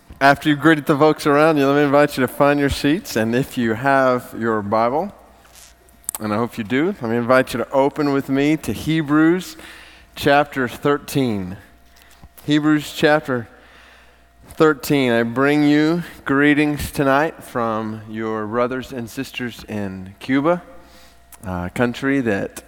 After you greeted the folks around you, let me invite you to find your seats. And if you have your Bible, and I hope you do, let me invite you to open with me to Hebrews chapter 13. Hebrews chapter 13. I bring you greetings tonight from your brothers and sisters in Cuba, a country that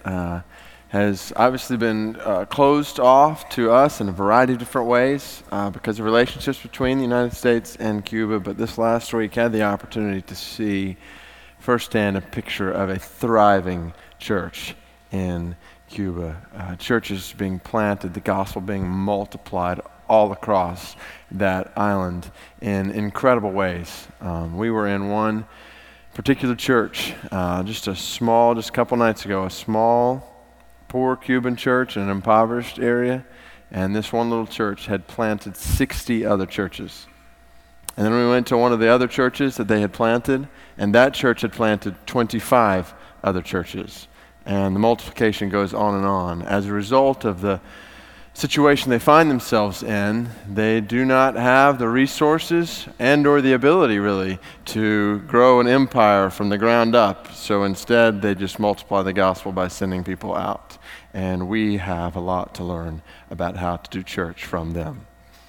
has obviously been closed off to us in a variety of different ways because of relationships between the United States and Cuba. But this last week, I had the opportunity to see firsthand a picture of a thriving church in Cuba. Churches being planted, the gospel being multiplied all across that island in incredible ways. We were in one particular church just a couple nights ago, a small poor Cuban church in an impoverished area, and this one little church had planted 60 other churches. And then we went to one of the other churches that they had planted, and that church had planted 25 other churches. And the multiplication goes on and on. As a result of the situation they find themselves in, they do not have the resources and or the ability really to grow an empire from the ground up. So instead they just multiply the gospel by sending people out. And we have a lot to learn about how to do church from them,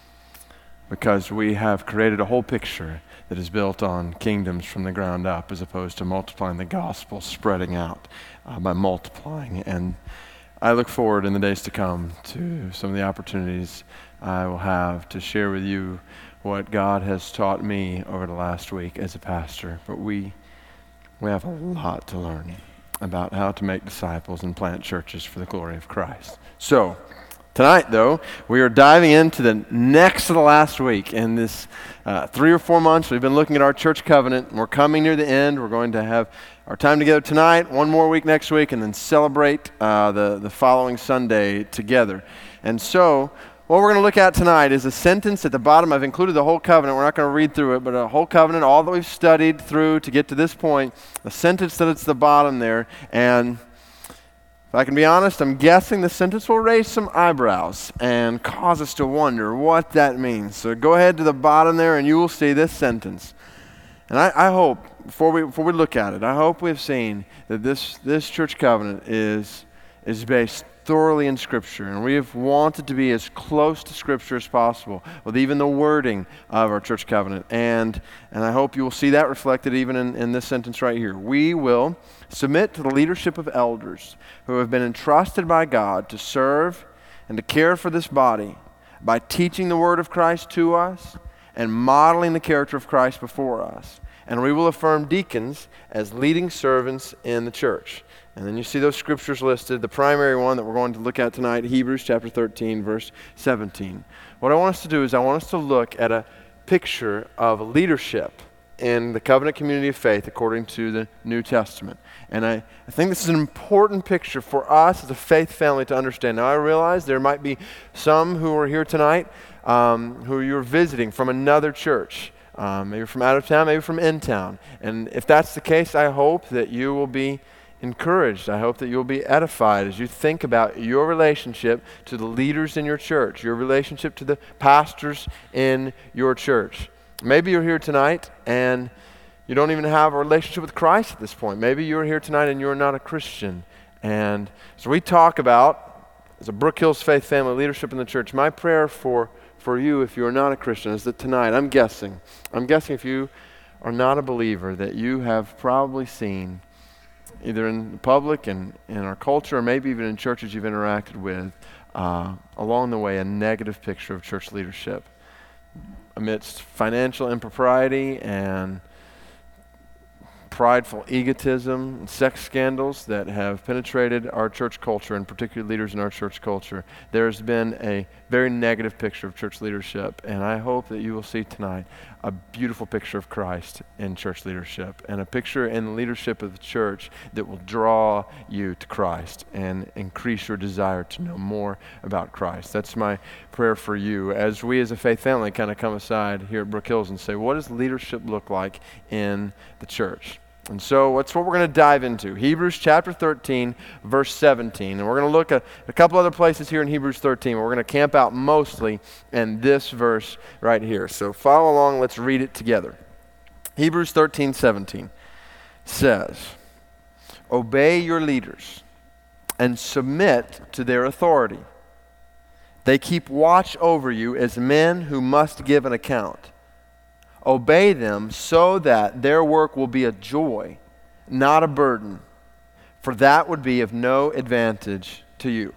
because we have created a whole picture that is built on kingdoms from the ground up as opposed to multiplying the gospel, spreading out by multiplying. And I look forward in the days to come to some of the opportunities I will have to share with you what God has taught me over the last week as a pastor. But we have a lot to learn about how to make disciples and plant churches for the glory of Christ. So, tonight, though, we are diving into the next to the last week. In this 3 or 4 months, we've been looking at our church covenant. We're coming near the end. We're going to have our time together tonight, one more week next week, and then celebrate the following Sunday together. And so, what we're going to look at tonight is a sentence at the bottom. I've included the whole covenant. We're not going to read through it, but a whole covenant, all that we've studied through to get to this point, the sentence that it's the bottom there. And if I can be honest, I'm guessing the sentence will raise some eyebrows and cause us to wonder what that means. So go ahead to the bottom there and you will see this sentence. And I hope, before we look at it, I hope we've seen that this church covenant is based thoroughly in Scripture, and we have wanted to be as close to Scripture as possible with even the wording of our church covenant. And I hope you will see that reflected even in this sentence right here. We will submit to the leadership of elders who have been entrusted by God to serve and to care for this body by teaching the word of Christ to us and modeling the character of Christ before us. And we will affirm deacons as leading servants in the church. And then you see those scriptures listed. The primary one that we're going to look at tonight, Hebrews chapter 13, verse 17. What I want us to do is I want us to look at a picture of leadership in the covenant community of faith according to the New Testament. And I think this is an important picture for us as a faith family to understand. Now I realize there might be some who are here tonight who you're visiting from another church. Maybe from out of town, maybe from in town. And if that's the case, I hope that you will be encouraged. I hope that you'll be edified as you think about your relationship to the leaders in your church, your relationship to the pastors in your church. Maybe you're here tonight and you don't even have a relationship with Christ at this point. Maybe you're here tonight and you're not a Christian. And so we talk about, as a Brook Hills Faith Family leadership in the church, my prayer for you if you are not a Christian is that tonight, I'm guessing if you are not a believer, that you have probably seen either in the public and in our culture, or maybe even in churches you've interacted with, along the way, a negative picture of church leadership amidst financial impropriety and prideful egotism and sex scandals that have penetrated our church culture, and particularly leaders in our church culture. There's been a very negative picture of church leadership, and I hope that you will see tonight a beautiful picture of Christ in church leadership, and a picture in the leadership of the church that will draw you to Christ and increase your desire to know more about Christ. That's my prayer for you as we as a faith family kind of come aside here at Brook Hills and say, what does leadership look like in the church? And so that's what we're going to dive into. Hebrews chapter 13, verse 17. And we're going to look at a couple other places here in Hebrews 13. We're going to camp out mostly in this verse right here. So follow along. Let's read it together. Hebrews 13, 17 says, "Obey your leaders and submit to their authority. They keep watch over you as men who must give an account. Obey them so that their work will be a joy, not a burden, for that would be of no advantage to you."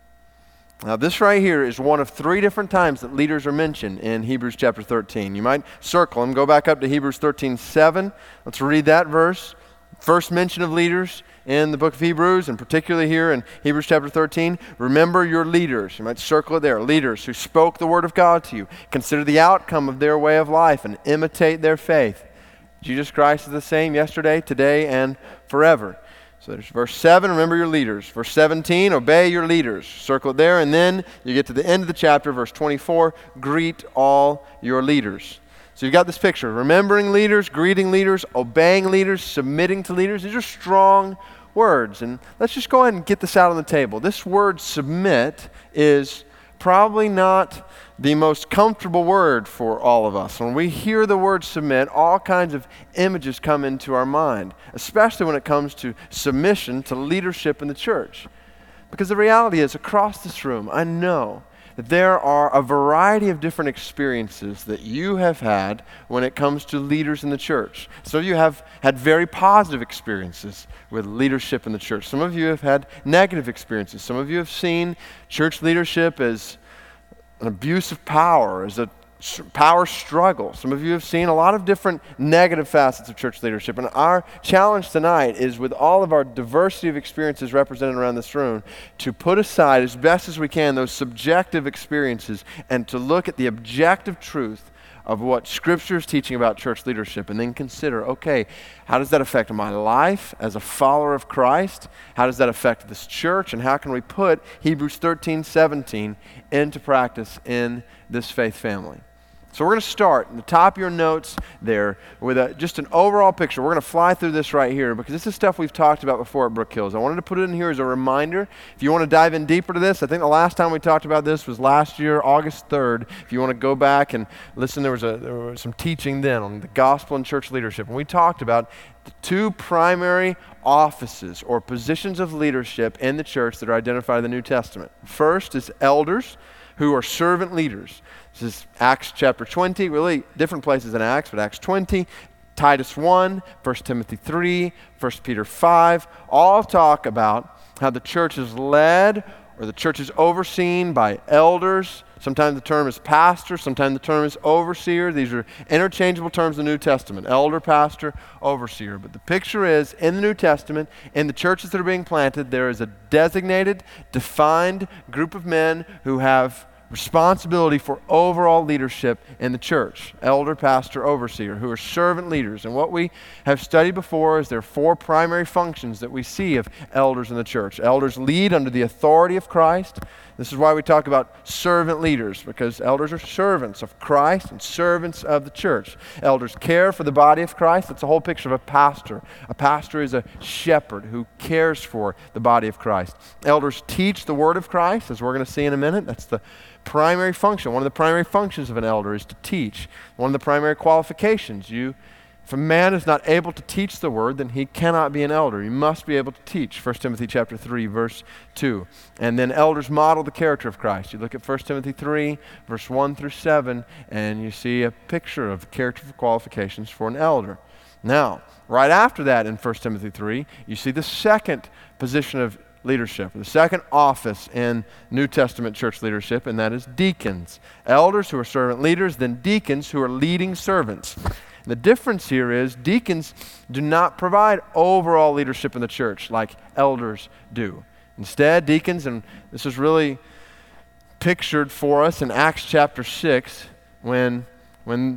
Now this right here is one of 3 different times that leaders are mentioned in Hebrews chapter 13. You might circle them. Go back up to Hebrews 13:7. Let's read that verse. First mention of leaders in the book of Hebrews, and particularly here in Hebrews chapter 13. Remember your leaders. You might circle it there. Leaders who spoke the word of God to you. Consider the outcome of their way of life and imitate their faith. Jesus Christ is the same yesterday, today, and forever. So there's verse 7, remember your leaders. Verse 17, obey your leaders. Circle it there, and then you get to the end of the chapter, verse 24, greet all your leaders. So you've got this picture, remembering leaders, greeting leaders, obeying leaders, submitting to leaders. These are strong words. And let's just go ahead and get this out on the table. This word submit is probably not the most comfortable word for all of us. When we hear the word submit, all kinds of images come into our mind, especially when it comes to submission to leadership in the church. Because the reality is, across this room, I know that there are a variety of different experiences that you have had when it comes to leaders in the church. Some of you have had very positive experiences with leadership in the church. Some of you have had negative experiences. Some of you have seen church leadership as an abuse of power, as a power struggle. Some of you have seen a lot of different negative facets of church leadership. And our challenge tonight is, with all of our diversity of experiences represented around this room, to put aside as best as we can those subjective experiences and to look at the objective truth of what Scripture is teaching about church leadership, and then consider, okay, how does that affect my life as a follower of Christ? How does that affect this church? And how can we put Hebrews 13:17 into practice in this faith family? So we're going to start in the top of your notes there with just an overall picture. We're going to fly through this right here because this is stuff we've talked about before at Brook Hills. I wanted to put it in here as a reminder. If you want to dive in deeper to this, I think the last time we talked about this was last year, August 3rd. If you want to go back and listen, there was some teaching then on the gospel and church leadership. And we talked about the 2 primary offices or positions of leadership in the church that are identified in the New Testament. First is elders, who are servant leaders. This is Acts chapter 20, really different places in Acts, but Acts 20, Titus 1, 1 Timothy 3, 1 Peter 5, all talk about how the church is led or the church is overseen by elders. Sometimes the term is pastor, sometimes the term is overseer. These are interchangeable terms in the New Testament, elder, pastor, overseer. But the picture is, in the New Testament, in the churches that are being planted, there is a designated, defined group of men who have responsibility for overall leadership in the church. Elder, pastor, overseer, who are servant leaders. And what we have studied before is there are 4 primary functions that we see of elders in the church. Elders lead under the authority of Christ. This is why we talk about servant leaders, because elders are servants of Christ and servants of the church. Elders care for the body of Christ. That's the whole picture of a pastor. A pastor is a shepherd who cares for the body of Christ. Elders teach the word of Christ, as we're going to see in a minute. That's the primary function. One of the primary functions of an elder is to teach. One of the primary qualifications, if a man is not able to teach the word, then he cannot be an elder. He must be able to teach. 1 Timothy chapter 3, verse 2. And then elders model the character of Christ. You look at 1 Timothy 3, verse 1 through 7, and you see a picture of the character qualifications for an elder. Now, right after that in 1 Timothy 3, you see the second position of leadership, the second office in New Testament church leadership, and that is deacons. Elders who are servant leaders, then deacons who are leading servants. The difference here is deacons do not provide overall leadership in the church like elders do. Instead, deacons, and this is really pictured for us in Acts chapter 6, when the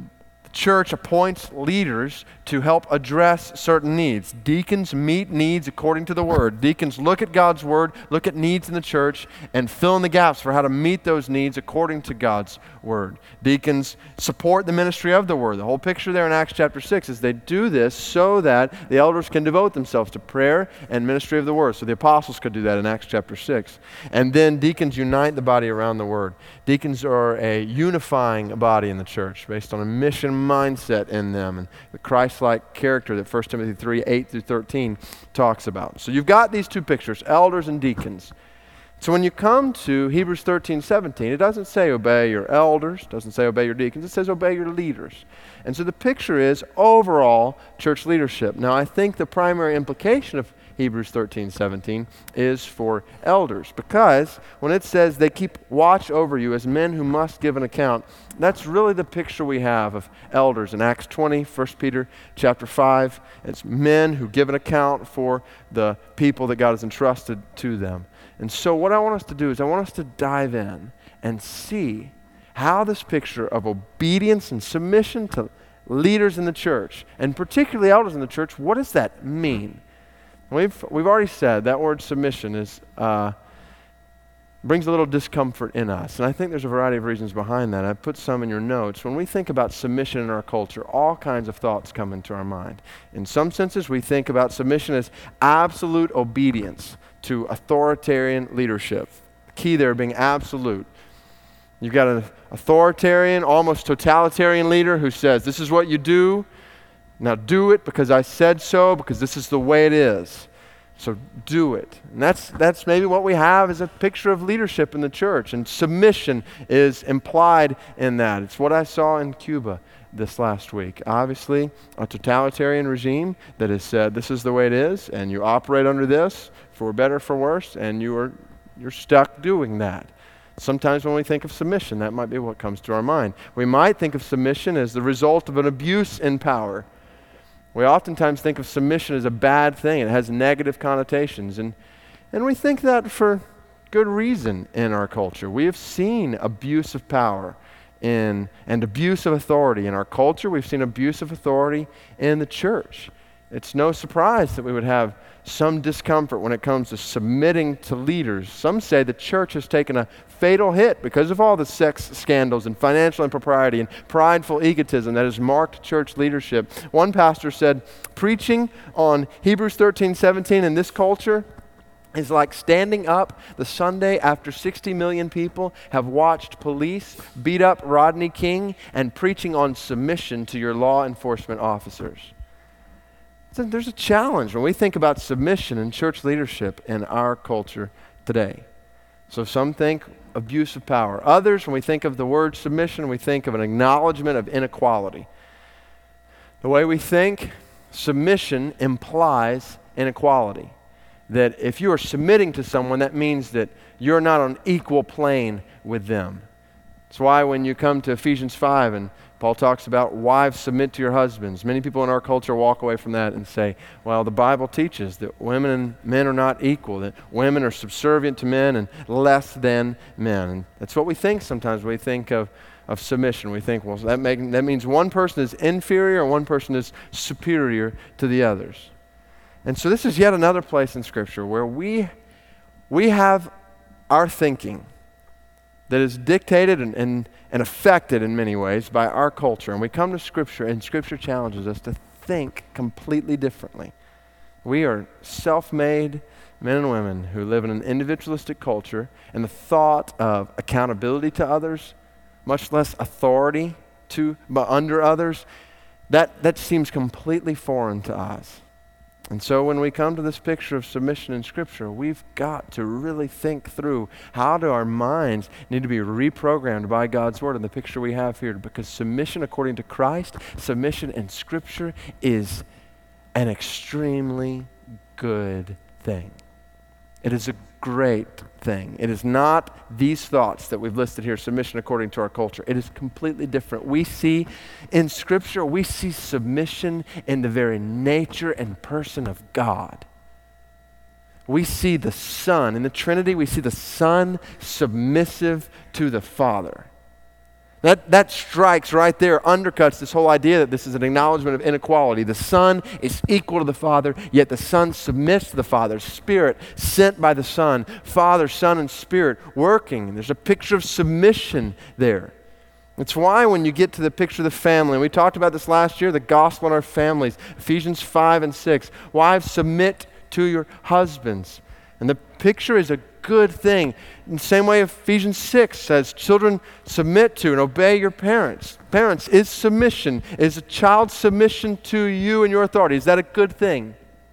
The church appoints leaders to help address certain needs. Deacons meet needs according to the Word. Deacons look at God's Word, look at needs in the church, and fill in the gaps for how to meet those needs according to God's Word. Deacons support the ministry of the Word. The whole picture there in Acts chapter 6 is they do this so that the elders can devote themselves to prayer and ministry of the Word. So the apostles could do that in Acts chapter 6. And then deacons unite the body around the Word. Deacons are a unifying body in the church based on a mission mindset in them and the Christ-like character that 1 Timothy 3, 8 through 13 talks about. So you've got these two pictures, elders and deacons. So when you come to Hebrews 13, 17, it doesn't say obey your elders, it doesn't say obey your deacons, it says obey your leaders. And so the picture is overall church leadership. Now I think the primary implication of Hebrews 13, 17 is for elders, because when it says they keep watch over you as men who must give an account, that's really the picture we have of elders in Acts 20, 1 Peter chapter 5. It's men who give an account for the people that God has entrusted to them. And so what I want us to do is I want us to dive in and see how this picture of obedience and submission to leaders in the church, and particularly elders in the church, what does that mean? We've already said that word submission is brings a little discomfort in us. And I think there's a variety of reasons behind that. I've put some in your notes. When we think about submission in our culture, all kinds of thoughts come into our mind. In some senses, we think about submission as absolute obedience to authoritarian leadership. The key there being absolute. You've got an authoritarian, almost totalitarian leader who says, this is what you do. Now do it because I said so, because this is the way it is. So do it. And that's maybe what we have as a picture of leadership in the church. And submission is implied in that. It's what I saw in Cuba this last week. Obviously, a totalitarian regime that has said this is the way it is, and you operate under this, for better or for worse, and you're stuck doing that. Sometimes when we think of submission, that might be what comes to our mind. We might think of submission as the result of an abuse in power. We oftentimes think of submission as a bad thing. It has negative connotations. And we think that for good reason in our culture. We have seen abuse of power and abuse of authority in our culture. We've seen abuse of authority in the church. It's no surprise that we would have some discomfort when it comes to submitting to leaders. Some say the church has taken a fatal hit because of all the sex scandals and financial impropriety and prideful egotism that has marked church leadership. One pastor said, preaching on Hebrews 13, 17 in this culture is like standing up the Sunday after 60 million people have watched police beat up Rodney King and preaching on submission to your law enforcement officers. So there's a challenge when we think about submission in church leadership in our culture today. So some think abuse of power. Others, when we think of the word submission, we think of an acknowledgement of inequality. The way we think, submission implies inequality. That if you are submitting to someone, that means that you're not on equal plane with them. That's why when you come to Ephesians 5 and Paul talks about wives submit to your husbands, many people in our culture walk away from that and say, well, the Bible teaches that women and men are not equal, that women are subservient to men and less than men. And that's what we think sometimes when we think of submission. We think, well, that means one person is inferior and one person is superior to the others. And so this is yet another place in Scripture where we have our thinking that is dictated and affected in many ways by our culture. And we come to Scripture, and Scripture challenges us to think completely differently. We are self-made men and women who live in an individualistic culture, and the thought of accountability to others, much less authority under others, that seems completely foreign to us. And so when we come to this picture of submission in Scripture, we've got to really think through how do our minds need to be reprogrammed by God's Word in the picture we have here, because submission according to Christ, submission in Scripture is an extremely good thing. It is a great thing. It is not these thoughts that we've listed here, submission according to our culture. It is completely different. We see in Scripture, we see submission in the very nature and person of God. We see the Son. In the Trinity, we see the Son submissive to the Father. That strikes right there, undercuts this whole idea that this is an acknowledgement of inequality. The Son is equal to the Father, yet the Son submits to the Father. Spirit sent by the Son, Father, Son, and Spirit working. There's a picture of submission there. It's why when you get to the picture of the family, and we talked about this last year, the gospel in our families, Ephesians 5 and 6, wives, submit to your husbands. And the picture is a good thing. In the same way Ephesians 6 says, children, submit to and obey your parents. Parents, is submission, is a child's submission to you and your authority, is that a good thing?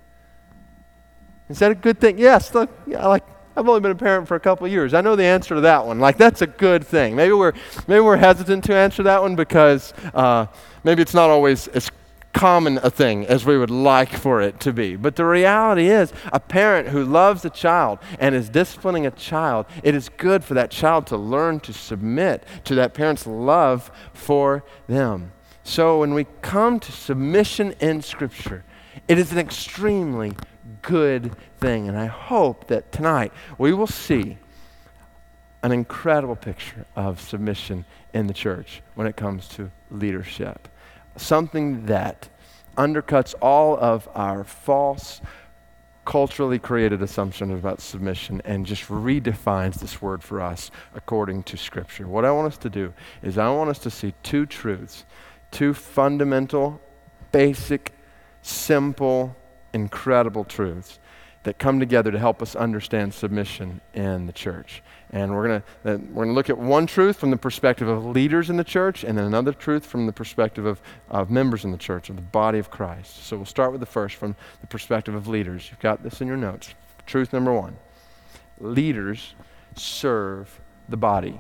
Is that a good thing? Yes, look, I've only been a parent for a couple of years. I know the answer to that one. That's a good thing. Maybe we're hesitant to answer that one because maybe it's not always as common a thing as we would like for it to be. But the reality is, a parent who loves a child and is disciplining a child, it is good for that child to learn to submit to that parent's love for them. So when we come to submission in Scripture, it is an extremely good thing. And I hope that tonight we will see an incredible picture of submission in the church when it comes to leadership. Something that undercuts all of our false, culturally created assumptions about submission and just redefines this word for us according to Scripture. What I want us to do is I want us to see two truths, two fundamental, basic, simple, incredible truths that come together to help us understand submission in the church. And we're going to look at one truth from the perspective of leaders in the church, and then another truth from the perspective of members in the church, of the body of Christ. So we'll start with the first from the perspective of leaders. You've got this in your notes. Truth number one: leaders serve the body.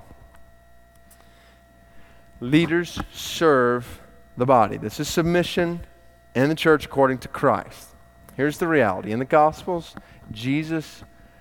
Leaders serve the body. This is submission in the church according to Christ. Here's the reality. In the Gospels, Jesus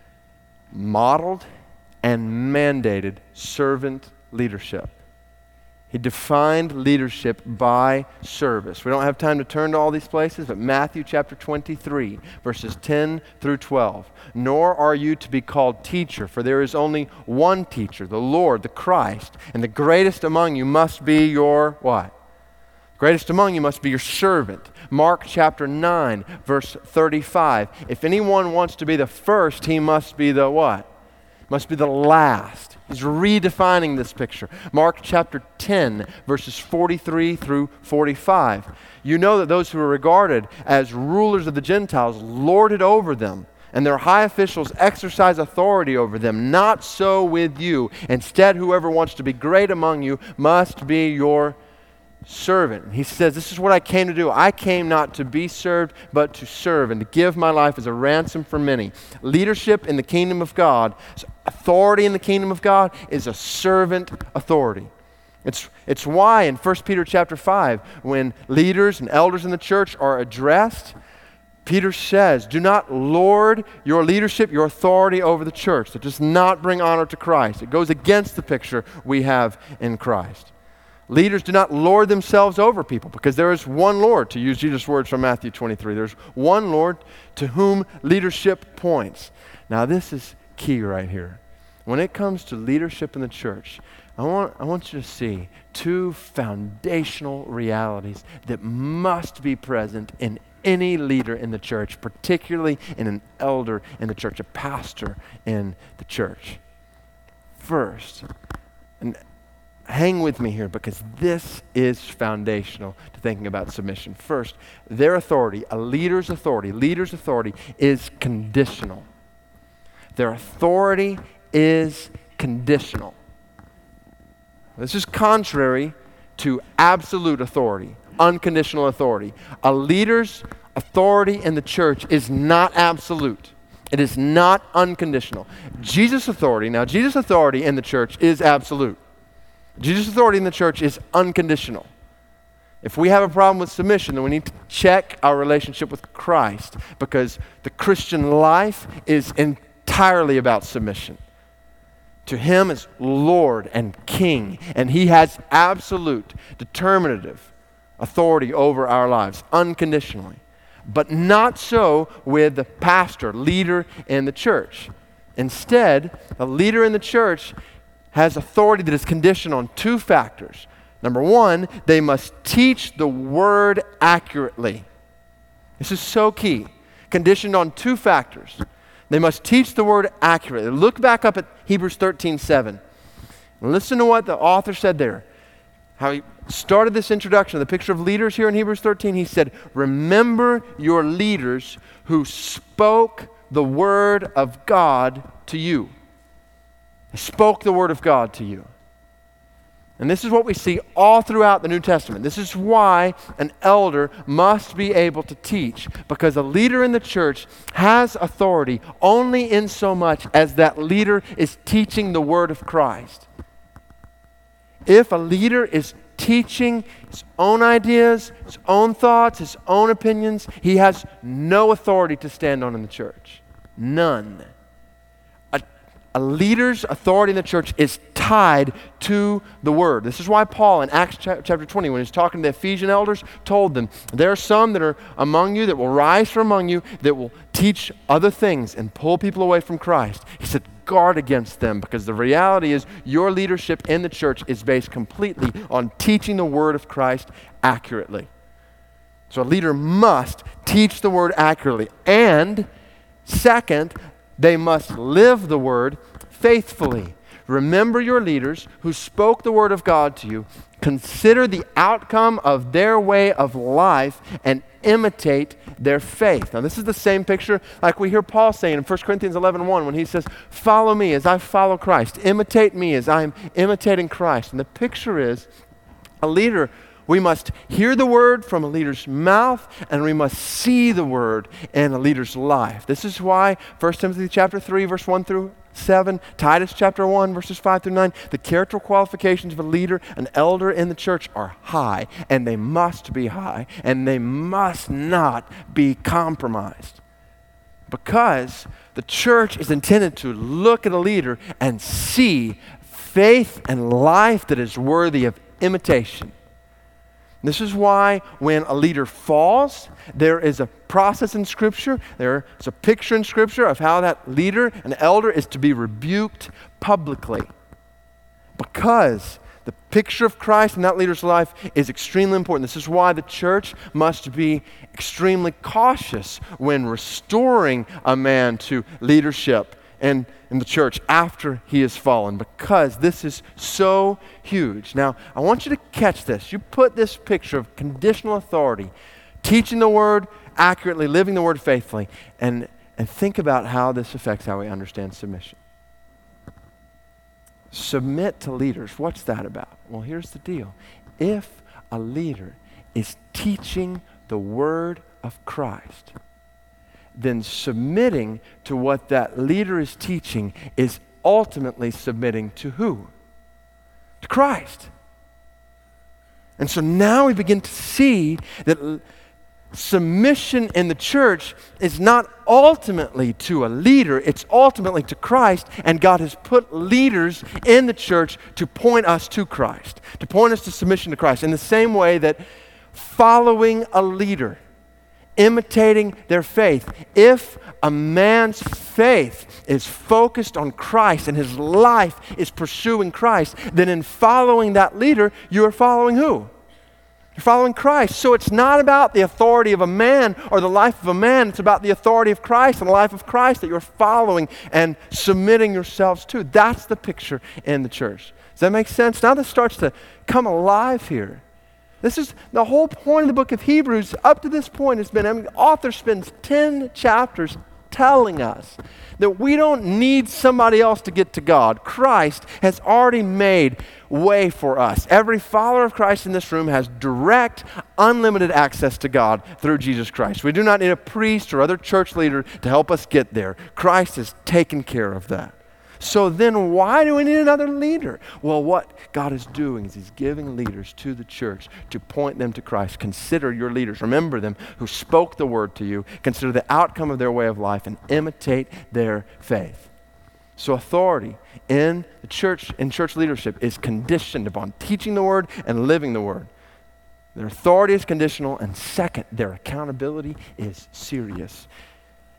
modeled and mandated servant leadership. He defined leadership by service. We don't have time to turn to all these places, but Matthew chapter 23, verses 10 through 12. Nor are you to be called teacher, for there is only one teacher, the Lord, the Christ, and the greatest among you must be your what? Greatest among you must be your servant. Mark chapter 9, verse 35. If anyone wants to be the first, he must be the what? Must be the last. He's redefining this picture. Mark chapter 10, verses 43 through 45. You know that those who are regarded as rulers of the Gentiles lord it over them, and their high officials exercise authority over them. Not so with you. Instead, whoever wants to be great among you must be your servant. He says, this is what I came to do. I came not to be served, but to serve and to give my life as a ransom for many. Leadership in the kingdom of God, authority in the kingdom of God is a servant authority. It's why in 1 Peter chapter 5, when leaders and elders in the church are addressed, Peter says, do not lord your leadership, your authority over the church. That does not bring honor to Christ. It goes against the picture we have in Christ. Leaders do not lord themselves over people, because there is one Lord, to use Jesus' words from Matthew 23. There's one Lord to whom leadership points. Now this is key right here. When it comes to leadership in the church, I want you to see two foundational realities that must be present in any leader in the church, particularly in an elder in the church, a pastor in the church. First, and hang with me here because this is foundational to thinking about submission. First, their authority, a leader's authority is conditional. Their authority is conditional. This is contrary to absolute authority, unconditional authority. A leader's authority in the church is not absolute. It is not unconditional. Jesus' authority in the church is absolute. Jesus' authority in the church is unconditional. If we have a problem with submission, then we need to check our relationship with Christ, because the Christian life is entirely about submission. To Him as Lord and King, and He has absolute, determinative authority over our lives, unconditionally. But not so with the pastor, leader in the church. Instead, a leader in the church has authority that is conditioned on two factors. Number one, they must teach the word accurately. This is so key. Conditioned on two factors. They must teach the word accurately. Look back up at Hebrews 13:7. Listen to what the author said there. How he started this introduction, the picture of leaders here in Hebrews 13. He said, remember your leaders who spoke the word of God to you. They spoke the word of God to you. And this is what we see all throughout the New Testament. This is why an elder must be able to teach, because a leader in the church has authority only in so much as that leader is teaching the word of Christ. If a leader is teaching his own ideas, his own thoughts, his own opinions, he has no authority to stand on in the church. None. A leader's authority in the church is tied to the word. This is why Paul in Acts chapter 20, when he's talking to the Ephesian elders, told them, there are some that are among you that will rise from among you that will teach other things and pull people away from Christ. He said, guard against them, because the reality is your leadership in the church is based completely on teaching the word of Christ accurately. So a leader must teach the word accurately. And second, they must live the word faithfully. Remember your leaders who spoke the word of God to you. Consider the outcome of their way of life and imitate their faith. Now, this is the same picture like we hear Paul saying in 1 Corinthians 11:1 when he says, follow me as I follow Christ. Imitate me as I am imitating Christ. And the picture is a leader. We must hear the word from a leader's mouth, and we must see the word in a leader's life. This is why 1 Timothy chapter 3, verse 1 through 7, Titus chapter 1, verses 5 through 9, the character qualifications of a leader, an elder in the church are high, and they must be high, and they must not be compromised. Because the church is intended to look at a leader and see faith and life that is worthy of imitation. This is why when a leader falls, there is a process in Scripture, there is a picture in Scripture of how that leader, an elder, is to be rebuked publicly. Because the picture of Christ in that leader's life is extremely important. This is why the church must be extremely cautious when restoring a man to leadership in the church after he has fallen, because this is so huge. Now, I want you to catch this. You put this picture of conditional authority, teaching the word accurately, living the word faithfully, and think about how this affects how we understand submission. Submit to leaders. What's that about? Well, here's the deal. If a leader is teaching the word of Christ, then submitting to what that leader is teaching is ultimately submitting to who? To Christ. And so now we begin to see that submission in the church is not ultimately to a leader, it's ultimately to Christ, and God has put leaders in the church to point us to Christ, to point us to submission to Christ, in the same way that following a leader, imitating their faith. If a man's faith is focused on Christ and his life is pursuing Christ, then in following that leader, you are following who? You're following Christ. So it's not about the authority of a man or the life of a man. It's about the authority of Christ and the life of Christ that you're following and submitting yourselves to. That's the picture in the church. Does that make sense? Now this starts to come alive here. This is the whole point of the book of Hebrews. Up to this point, the author spends 10 chapters telling us that we don't need somebody else to get to God. Christ has already made way for us. Every follower of Christ in this room has direct, unlimited access to God through Jesus Christ. We do not need a priest or other church leader to help us get there. Christ has taken care of that. So then why do we need another leader? Well, what God is doing is he's giving leaders to the church to point them to Christ. Consider your leaders. Remember them who spoke the word to you. Consider the outcome of their way of life and imitate their faith. So authority in the church, in church leadership, is conditioned upon teaching the word and living the word. Their authority is conditional, and second, their accountability is serious.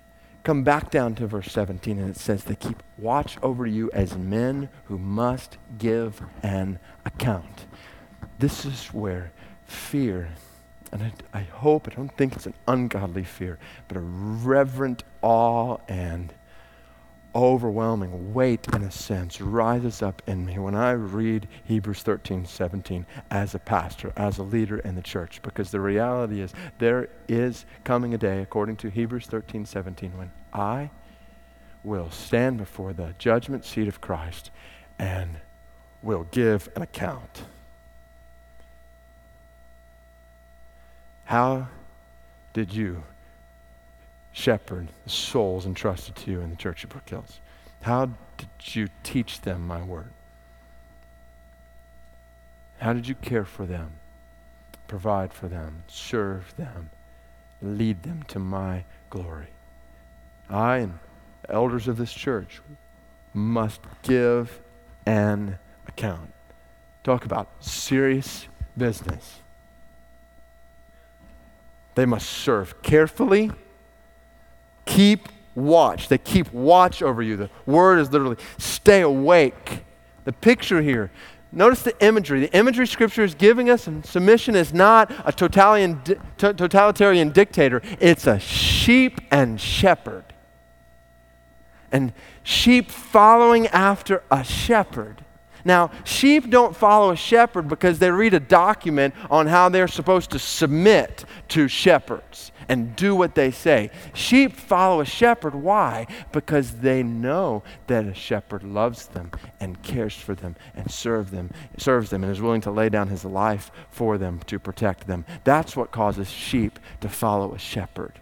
come back down to verse 17, and it says, they keep watch over you as men who must give an account. This is where fear, and I don't think it's an ungodly fear, but a reverent awe and overwhelming weight, in a sense, rises up in me when I read Hebrews 13:17 as a pastor, as a leader in the church, because the reality is there is coming a day, according to Hebrews 13:17, when I will stand before the judgment seat of Christ and will give an account. How did you shepherd the souls entrusted to you in the church of Brook Hills? How did you teach them my word? How did you care for them, provide for them, serve them, lead them to my glory? I and elders of this church must give an account. Talk about serious business. They must serve carefully. Keep watch. They keep watch over you. The word is literally stay awake. The picture here, notice the imagery. The imagery Scripture is giving us, and submission is not a totalitarian dictator. It's a sheep and shepherd. And sheep following after a shepherd. Now, sheep don't follow a shepherd because they read a document on how they're supposed to submit to shepherds and do what they say. Sheep follow a shepherd. Why? Because they know that a shepherd loves them and cares for them and serves them and is willing to lay down his life for them to protect them. That's what causes sheep to follow a shepherd.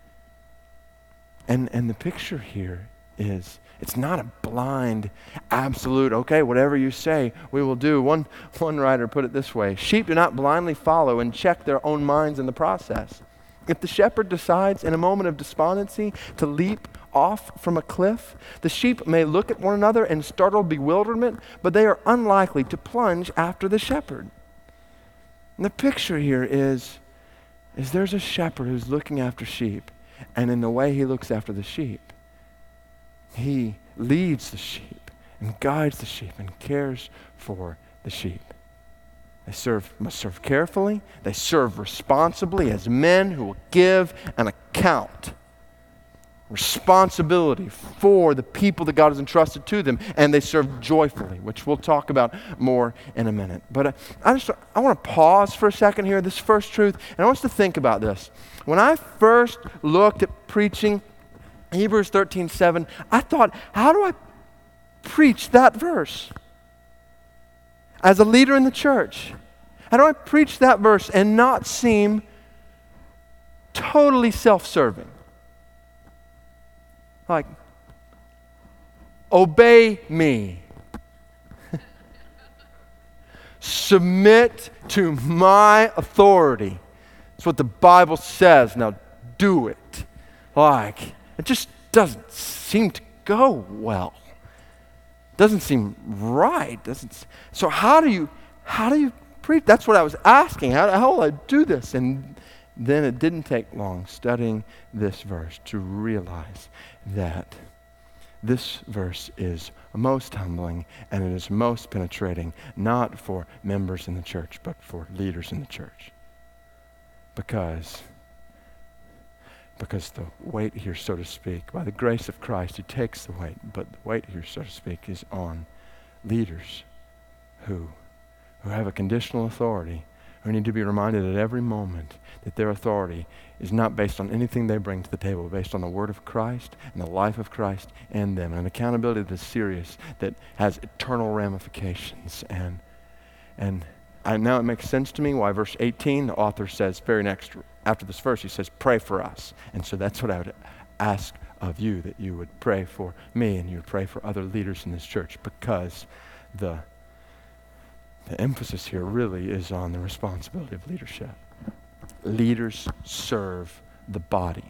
And the picture here is, it's not a blind, absolute, okay, whatever you say, we will do. One writer put it this way: sheep do not blindly follow and check their own minds in the process. If the shepherd decides in a moment of despondency to leap off from a cliff, the sheep may look at one another in startled bewilderment, but they are unlikely to plunge after the shepherd. And the picture here is there's a shepherd who's looking after sheep, and in the way he looks after the sheep, he leads the sheep and guides the sheep and cares for the sheep. They must serve carefully. They serve responsibly as men who will give an account. Responsibility for the people that God has entrusted to them, and they serve joyfully, which we'll talk about more in a minute. But I want to pause for a second here, this first truth, and I want us to think about this. When I first looked at preaching Hebrews 13:7, I thought, how do I preach that verse? As a leader in the church, how do I preach that verse and not seem totally self-serving? Like, obey me. Submit to my authority. That's what the Bible says. Now do it. Like, it just doesn't seem to go well. Doesn't seem right. So how do you preach? That's what I was asking. How will I do this? And then it didn't take long studying this verse to realize that this verse is most humbling and it is most penetrating, not for members in the church, but for leaders in the church. Because the weight here, so to speak, by the grace of Christ, he takes the weight, but the weight here, so to speak, is on leaders who have a conditional authority, who need to be reminded at every moment that their authority is not based on anything they bring to the table, based on the word of Christ and the life of Christ in them, and an accountability that is serious, that has eternal ramifications. And now it makes sense to me why verse 18, the author says, very next, after this verse, he says, pray for us. And so that's what I would ask of you, that you would pray for me and you would pray for other leaders in this church, because the emphasis here really is on the responsibility of leadership. Leaders serve the body.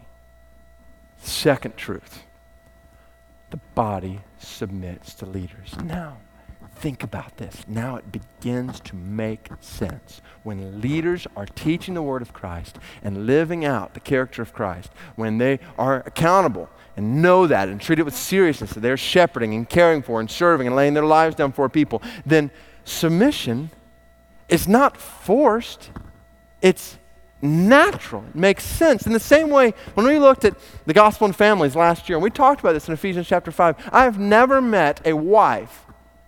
Second truth, the body submits to leaders. Now, think about this. Now it begins to make sense. When leaders are teaching the word of Christ and living out the character of Christ, when they are accountable and know that and treat it with seriousness, that they're shepherding and caring for and serving and laying their lives down for people, then submission is not forced, it's natural. It makes sense. In the same way, when we looked at the gospel and families last year, and we talked about this in Ephesians chapter 5, I have never met a wife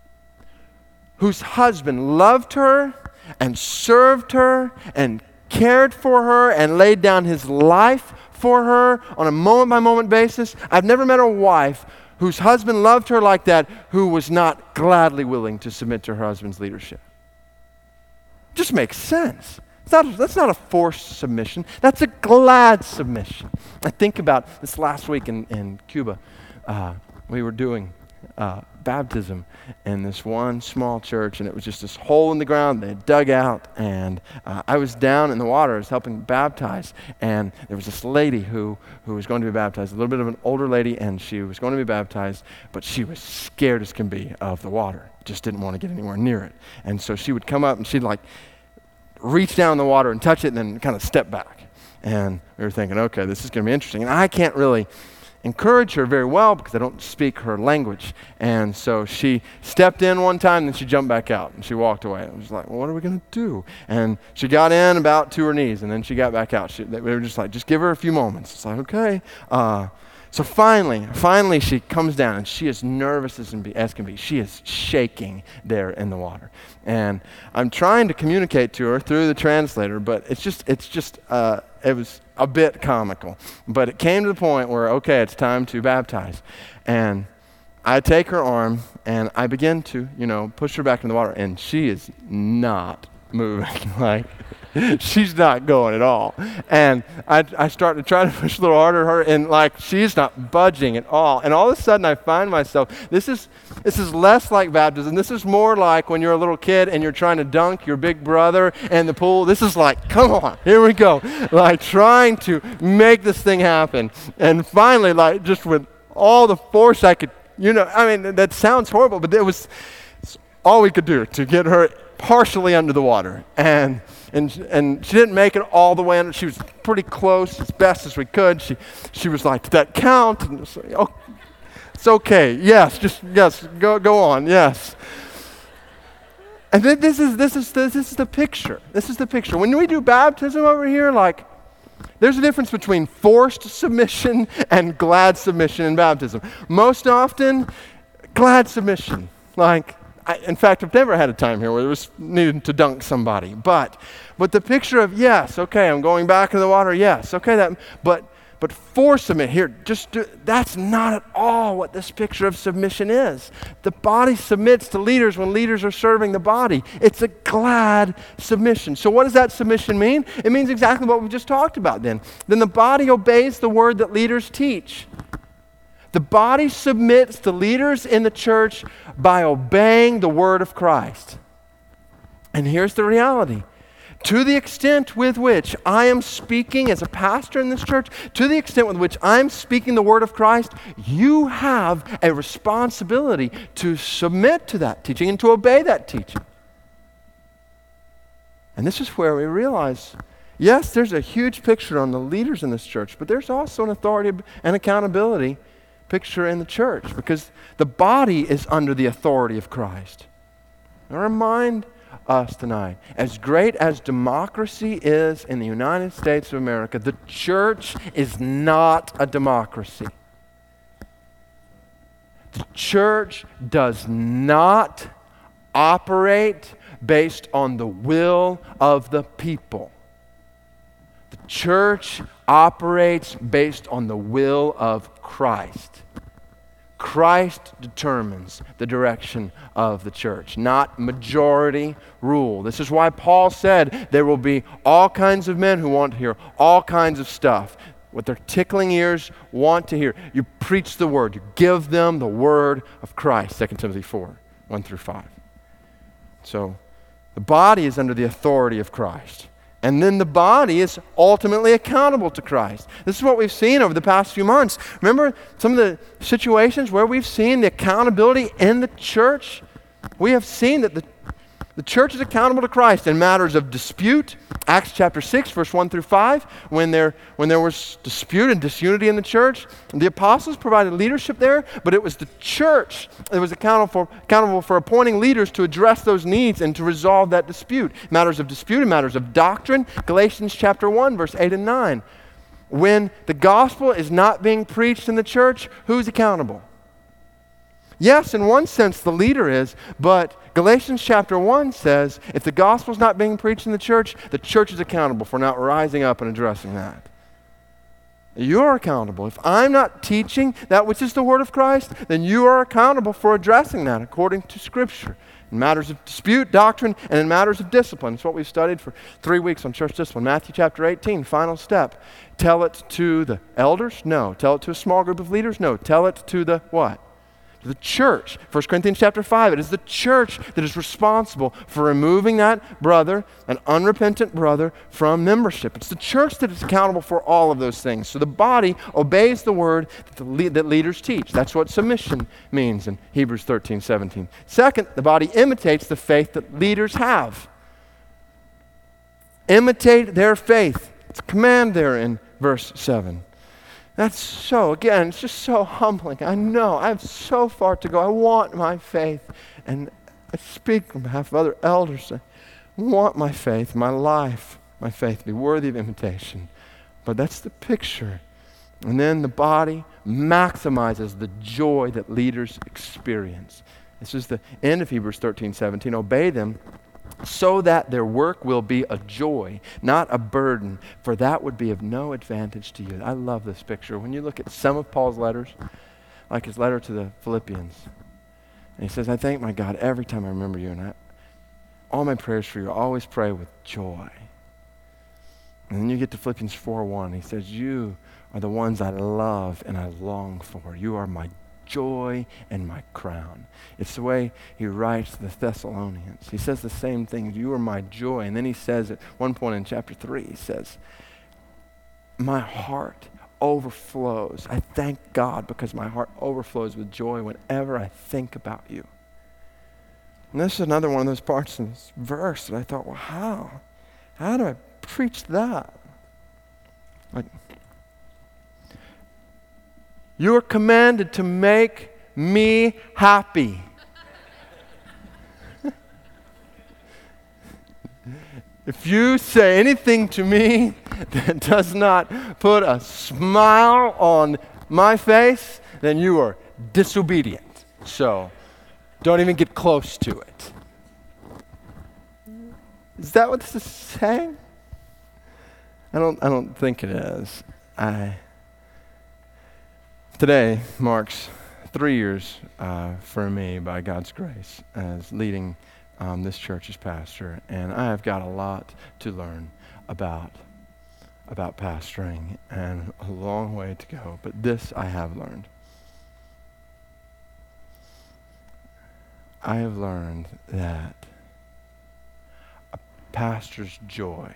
whose husband loved her and served her and cared for her and laid down his life for her on a moment-by-moment basis. I've never met a wife whose husband loved her like that who was not gladly willing to submit to her husband's leadership. It just makes sense. That's not a forced submission. That's a glad submission. I think about this last week in Cuba. We were doing baptism in this one small church, and it was just this hole in the ground they had dug out, and I was down in the water. I was helping baptize, and there was this lady who was going to be baptized, a little bit of an older lady, and she was going to be baptized, but she was scared as can be of the water, just didn't want to get anywhere near it. And so she would come up, and she'd like reach down in the water and touch it and then kind of step back. And we were thinking, okay, this is going to be interesting. And I can't really encourage her very well because I don't speak her language. And so she stepped in one time, then she jumped back out, and she walked away. I was like, well, what are we going to do? And she got in about to her knees, and then she got back out. We were just like, just give her a few moments. It's like, okay. So finally she comes down, and she is nervous as can be. She is shaking there in the water. And I'm trying to communicate to her through the translator, but it was a bit comical. But it came to the point where, okay, it's time to baptize. And I take her arm, and I begin to, push her back in the water, and she is not moving. Like, she's not going at all. And I start to try to push a little harder at her, and she's not budging at all. And all of a sudden I find myself, this is less like baptism. This is more like when you're a little kid and you're trying to dunk your big brother in the pool. This is like, come on, here we go. Like trying to make this thing happen. And finally, just with all the force I could, that sounds horrible, but it's all we could do to get her partially under the water. And she didn't make it all the way under. She was pretty close, as best as we could. She was like, did that count? And it's like, oh, it's okay. Yes, go on. Yes. And then this is the picture. This is the picture. When we do baptism over here, there's a difference between forced submission and glad submission in baptism. Most often, glad submission. In fact, I've never had a time here where it was needed to dunk somebody. But the picture of, yes, okay, I'm going back in the water, yes, okay, but force submit here, that's not at all what this picture of submission is. The body submits to leaders when leaders are serving the body. It's a glad submission. So what does that submission mean? It means exactly what we just talked about then. Then the body obeys the word that leaders teach. The body submits to leaders in the church by obeying the word of Christ. And here's the reality. To the extent with which I am speaking as a pastor in this church, to the extent with which I'm speaking the word of Christ, you have a responsibility to submit to that teaching and to obey that teaching. And this is where we realize, yes, there's a huge picture on the leaders in this church, but there's also an authority and accountability picture in the church, because the body is under the authority of Christ. I remind us tonight, as great as democracy is in the United States of America, the church is not a democracy. The church does not operate based on the will of the people. The church operates based on the will of Christ. Christ determines the direction of the church, not majority rule. This is why Paul said there will be all kinds of men who want to hear all kinds of stuff. What their tickling ears want to hear. You preach the word. You give them the word of Christ. 2 Timothy 4, 1-5. So the body is under the authority of Christ. And then the body is ultimately accountable to Christ. This is what we've seen over the past few months. Remember some of the situations where we've seen the accountability in the church? We have seen that the church is accountable to Christ in matters of dispute. Acts chapter 6, verse 1 through 5, when there was dispute and disunity in the church, the apostles provided leadership there, but it was the church that was accountable for appointing leaders to address those needs and to resolve that dispute. Matters of dispute and matters of doctrine, Galatians chapter 1, verse 8 and 9. When the gospel is not being preached in the church, who's accountable? Yes, in one sense, the leader is, but Galatians chapter 1 says if the gospel's not being preached in the church is accountable for not rising up and addressing that. You're accountable. If I'm not teaching that which is the word of Christ, then you are accountable for addressing that according to Scripture. In matters of dispute, doctrine, and in matters of discipline. It's what we've studied for 3 weeks on church discipline. Matthew chapter 18, final step. Tell it to the elders? No. Tell it to a small group of leaders? No. Tell it to the what? To the church. 1 Corinthians chapter 5, it is the church that is responsible for removing that brother, an unrepentant brother, from membership. It's the church that is accountable for all of those things. So the body obeys the word that leaders teach. That's what submission means in Hebrews 13:17. Second, the body imitates the faith that leaders have. Imitate their faith. It's a command there in verse 7. That's so, again, it's just so humbling. I know I have so far to go. I want my faith. And I speak on behalf of other elders. I want my faith, my life, my faith to be worthy of imitation. But that's the picture. And then the body maximizes the joy that leaders experience. This is the end of Hebrews 13:17. Obey them so that their work will be a joy, not a burden, for that would be of no advantage to you. I love this picture. When you look at some of Paul's letters, like his letter to the Philippians, and he says, I thank my God every time I remember you, and all my prayers for you, I always pray with joy. And then you get to Philippians 4:1, he says, you are the ones I love and I long for. You are my joy and my crown. It's the way he writes to the Thessalonians. He says the same thing. You are my joy. And then he says at one point in chapter 3, he says, my heart overflows. I thank God because my heart overflows with joy whenever I think about you. And this is another one of those parts in this verse that I thought, well, how? How do I preach that? Like, you are commanded to make me happy. If you say anything to me that does not put a smile on my face, then you are disobedient. So don't even get close to it. Is that what this is saying? I don't think it is. Today marks 3 years for me, by God's grace, as leading this church as pastor, and I have got a lot to learn about pastoring, and a long way to go. But this I have learned. I have learned that a pastor's joy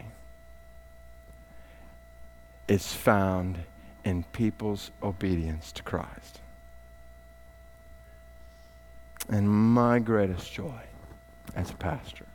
is found in people's obedience to Christ. And my greatest joy as a pastor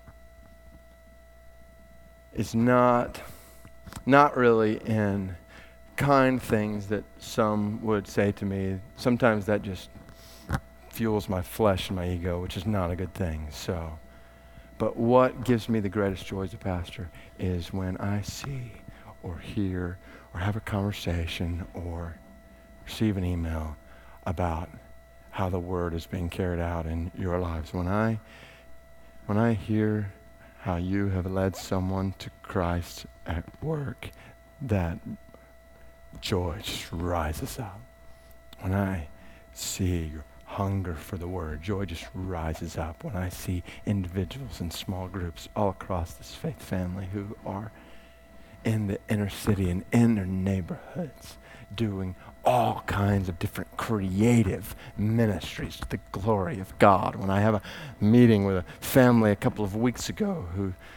is not really in kind things that some would say to me. Sometimes that just fuels my flesh and my ego, which is not a good thing. But what gives me the greatest joy as a pastor is when I see or hear or have a conversation or receive an email about how the word is being carried out in your lives. When I hear how you have led someone to Christ at work, that joy just rises up. When I see your hunger for the word, joy just rises up. When I see individuals in small groups all across this faith family who are in the inner city and in their neighborhoods doing all kinds of different creative ministries to the glory of God. When I have a meeting with a family a couple of weeks ago who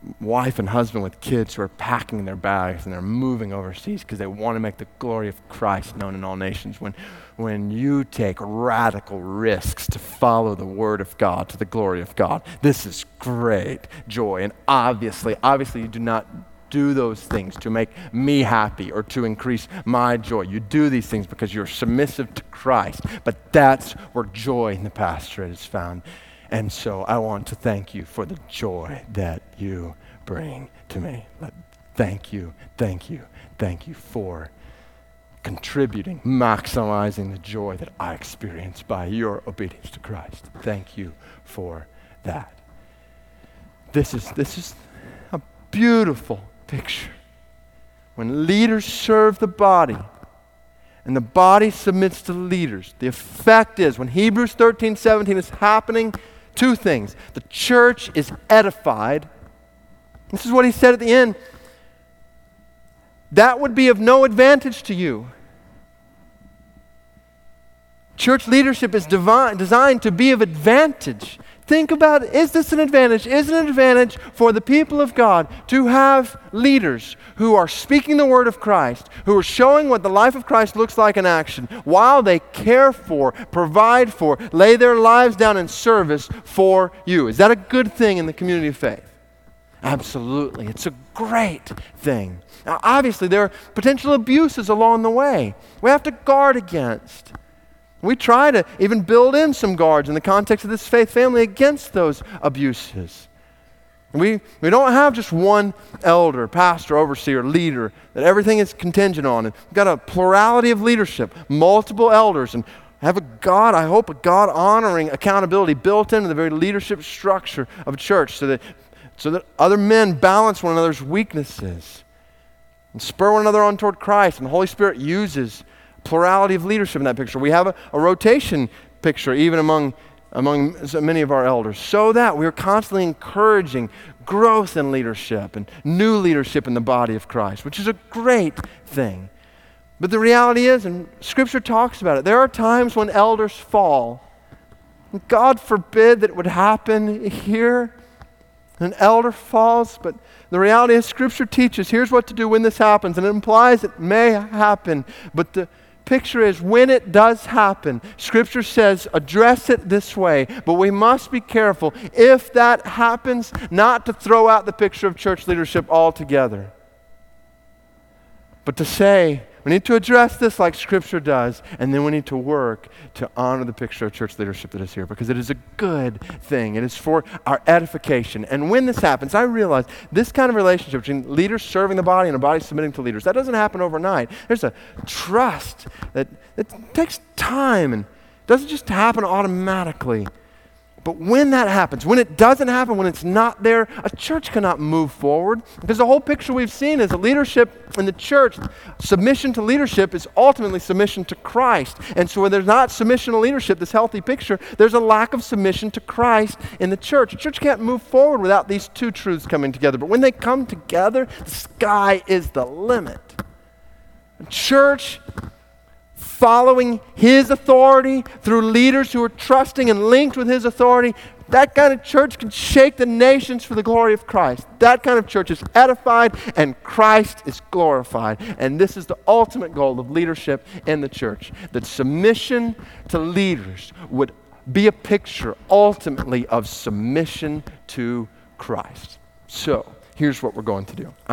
wife and husband with kids who are packing their bags and they're moving overseas because they want to make the glory of Christ known in all nations. When you take radical risks to follow the Word of God to the glory of God, this is great joy. And obviously you do not do those things to make me happy or to increase my joy. You do these things because you're submissive to Christ. But that's where joy in the pastorate is found. And so I want to thank you for the joy that you bring to me. Thank you for contributing, maximizing the joy that I experience by your obedience to Christ. Thank you for that. This is a beautiful picture. When leaders serve the body and the body submits to leaders, the effect is, when Hebrews 13:17 is happening, two things. The church is edified. This is what he said at the end. That would be of no advantage to you. Church leadership is designed to be of advantage. Think about, is this an advantage? Is it an advantage for the people of God to have leaders who are speaking the word of Christ, who are showing what the life of Christ looks like in action, while they care for, provide for, lay their lives down in service for you? Is that a good thing in the community of faith? Absolutely. It's a great thing. Now, obviously, there are potential abuses along the way we have to guard against. We try to even build in some guards in the context of this faith family against those abuses. We don't have just one elder, pastor, overseer, leader that everything is contingent on. We've got a plurality of leadership, multiple elders, and have a God-honoring accountability built into the very leadership structure of a church so that other men balance one another's weaknesses and spur one another on toward Christ. And the Holy Spirit uses plurality of leadership in that picture. We have a rotation picture even among so many of our elders, so that we are constantly encouraging growth in leadership and new leadership in the body of Christ, which is a great thing. But the reality is, and Scripture talks about it, there are times when elders fall. God forbid that it would happen here. An elder falls, but the reality is Scripture teaches here's what to do when this happens, and it implies it may happen, but the picture is when it does happen, Scripture says address it this way, but we must be careful if that happens not to throw out the picture of church leadership altogether, but to say we need to address this like Scripture does, and then we need to work to honor the picture of church leadership that is here, because it is a good thing. It is for our edification. And when this happens, I realize this kind of relationship between leaders serving the body and a body submitting to leaders, that doesn't happen overnight. There's a trust that takes time and doesn't just happen automatically. But when that happens, when it doesn't happen, when it's not there, a church cannot move forward. Because the whole picture we've seen is that leadership in the church, submission to leadership is ultimately submission to Christ. And so when there's not submission to leadership, this healthy picture, there's a lack of submission to Christ in the church. A church can't move forward without these two truths coming together. But when they come together, the sky is the limit. A church following His authority through leaders who are trusting and linked with His authority, that kind of church can shake the nations for the glory of Christ. That kind of church is edified and Christ is glorified. And this is the ultimate goal of leadership in the church, that submission to leaders would be a picture ultimately of submission to Christ. So here's what we're going to do.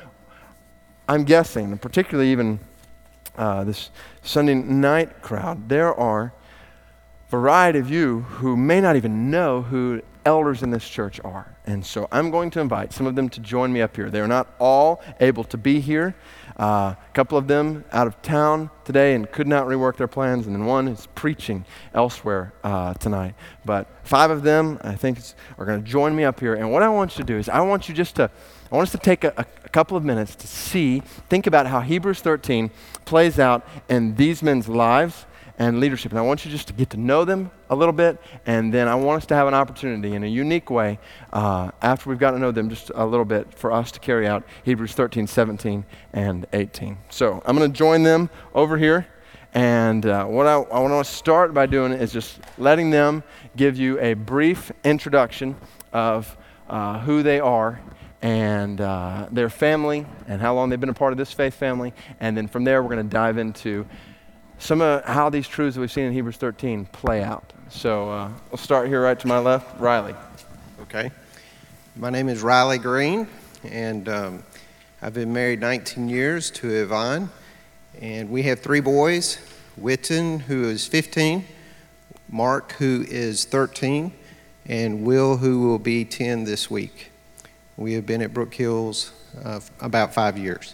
I'm guessing, and particularly even this Sunday night crowd, there are a variety of you who may not even know who elders in this church are. And so I'm going to invite some of them to join me up here. They're not all able to be here. A couple of them out of town today and could not rework their plans, and then one is preaching elsewhere tonight. But 5 of them, I think, are going to join me up here. And what I want you to do is I want us to take a couple of minutes to think about how Hebrews 13 plays out in these men's lives and leadership. And I want you just to get to know them a little bit, and then I want us to have an opportunity in a unique way after we've gotten to know them just a little bit for us to carry out Hebrews 13, 17, and 18. So I'm going to join them over here, and what I want to start by doing is just letting them give you a brief introduction of who they are and their family and how long they've been a part of this faith family. And then from there, we're going to dive into some of how these truths that we've seen in Hebrews 13 play out. So we'll start here right to my left. Riley. Okay. My name is Riley Green, and I've been married 19 years to Yvonne, and we have 3 boys, Witten, who is 15, Mark, who is 13, and Will, who will be 10 this week. We have been at Brook Hills about 5 years.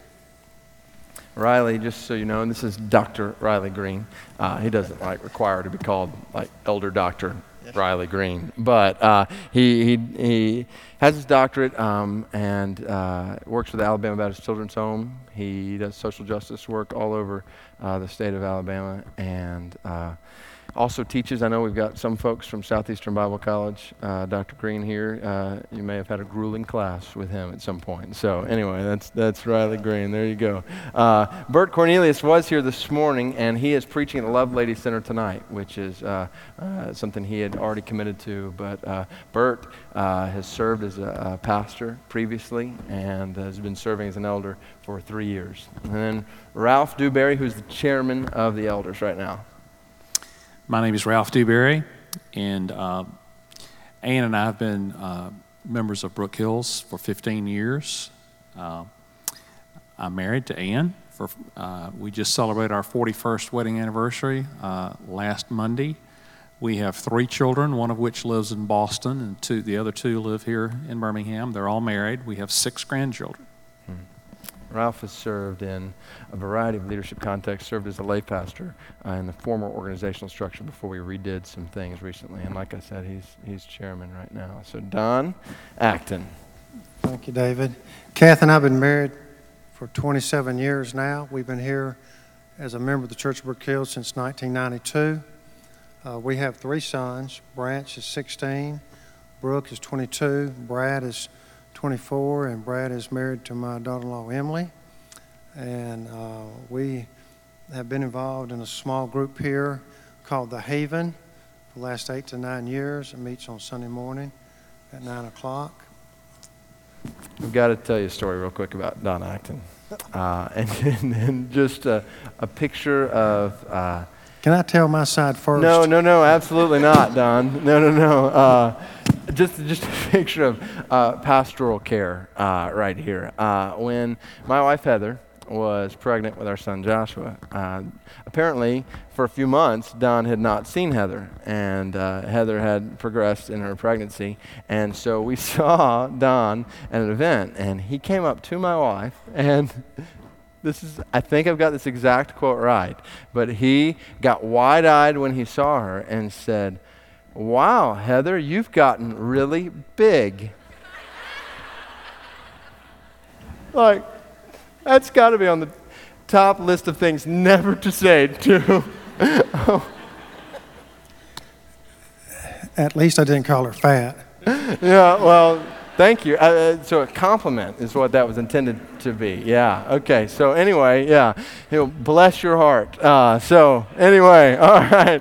Riley, just so you know, and this is Dr. Riley Green. He doesn't require to be called Elder Dr. Riley Green, but he has his doctorate and works with the Alabama Baptist Children's Home. He does social justice work all over the state of Alabama, and also teaches. I know we've got some folks from Southeastern Bible College. Dr. Green here. You may have had a grueling class with him at some point. So anyway, that's Riley Green. There you go. Bert Cornelius was here this morning, and he is preaching at the Love Lady Center tonight, which is something he had already committed to. But Bert has served as a pastor previously and has been serving as an elder for 3 years. And then Ralph Dewberry, who's the chairman of the elders right now. My name is Ralph Dewberry, and Ann and I have been members of Brook Hills for 15 years. I'm married to Ann. We just celebrated our 41st wedding anniversary last Monday. We have 3 children, one of which lives in Boston, and the other 2 live here in Birmingham. They're all married. We have 6 grandchildren. Ralph has served in a variety of leadership contexts, served as a lay pastor in the former organizational structure before we redid some things recently. And like I said, he's chairman right now. So Don Acton. Thank you, David. Kath and I have been married for 27 years now. We've been here as a member of the Church of Brook Hills since 1992. We have 3 sons. Branch is 16, Brooke is 22, Brad is 24, and Brad is married to my daughter-in-law, Emily. And we have been involved in a small group here called The Haven for the last 8 to 9 years. It meets on Sunday morning at 9 o'clock. I've got to tell you a story real quick about Don Acton. And just a picture of... Can I tell my side first? No, absolutely not, Don. No. Just a picture of pastoral care right here. When my wife Heather was pregnant with our son Joshua, apparently for a few months Don had not seen Heather, and Heather had progressed in her pregnancy, and so we saw Don at an event, and he came up to my wife, and I think I've got this exact quote right, but he got wide-eyed when he saw her and said, "Wow, Heather, you've gotten really big." That's got to be on the top list of things never to say to. At least I didn't call her fat. Yeah, well, thank you. So a compliment is what that was intended to be. Yeah, okay. So anyway, yeah, bless your heart. So anyway, all right.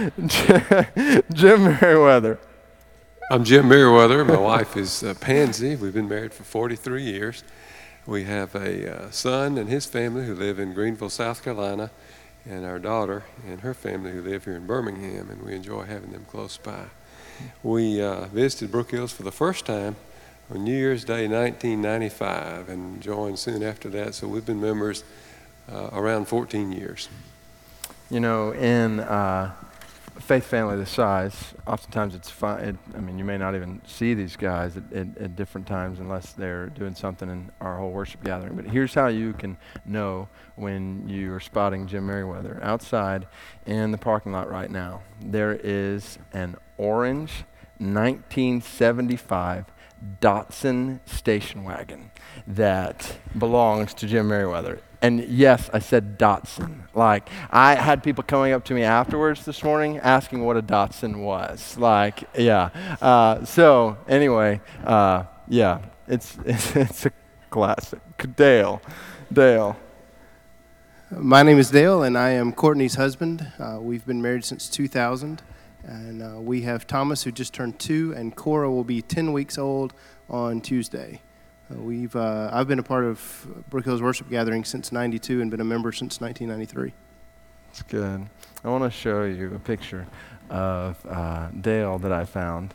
Jim Merriweather. I'm Jim Merriweather. My wife is Pansy. We've been married for 43 years. We have a son and his family who live in Greenville, South Carolina, and our daughter and her family who live here in Birmingham, and we enjoy having them close by. We visited Brook Hills for the first time on New Year's Day 1995 and joined soon after that, so we've been members around 14 years. You know, in faith family this size, oftentimes it's fun. You may not even see these guys at different times unless they're doing something in our whole worship gathering. But here's how you can know when you are spotting Jim Merriweather. Outside in the parking lot right now, there is an orange 1975 Datsun station wagon that belongs to Jim Merriweather. And yes, I said Datsun. I had people coming up to me afterwards this morning asking what a Datsun was. So anyway, it's a classic. Dale. My name is Dale, and I am Courtney's husband. We've been married since 2000, and we have Thomas, who just turned 2, and Cora will be 10 weeks old on Tuesday. I've been a part of Brook Hills Worship Gathering since '92 and been a member since 1993. That's good. I want to show you a picture of Dale that I found.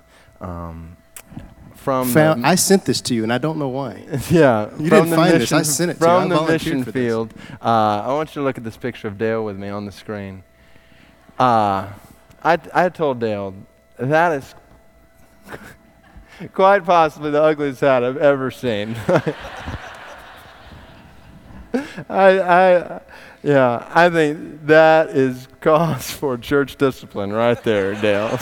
I sent this to you, and I don't know why. Yeah. You didn't find this. I sent it to you. From the mission field. I want you to look at this picture of Dale with me on the screen. I told Dale, that is quite possibly the ugliest hat I've ever seen. I think that is cause for church discipline right there, Dale.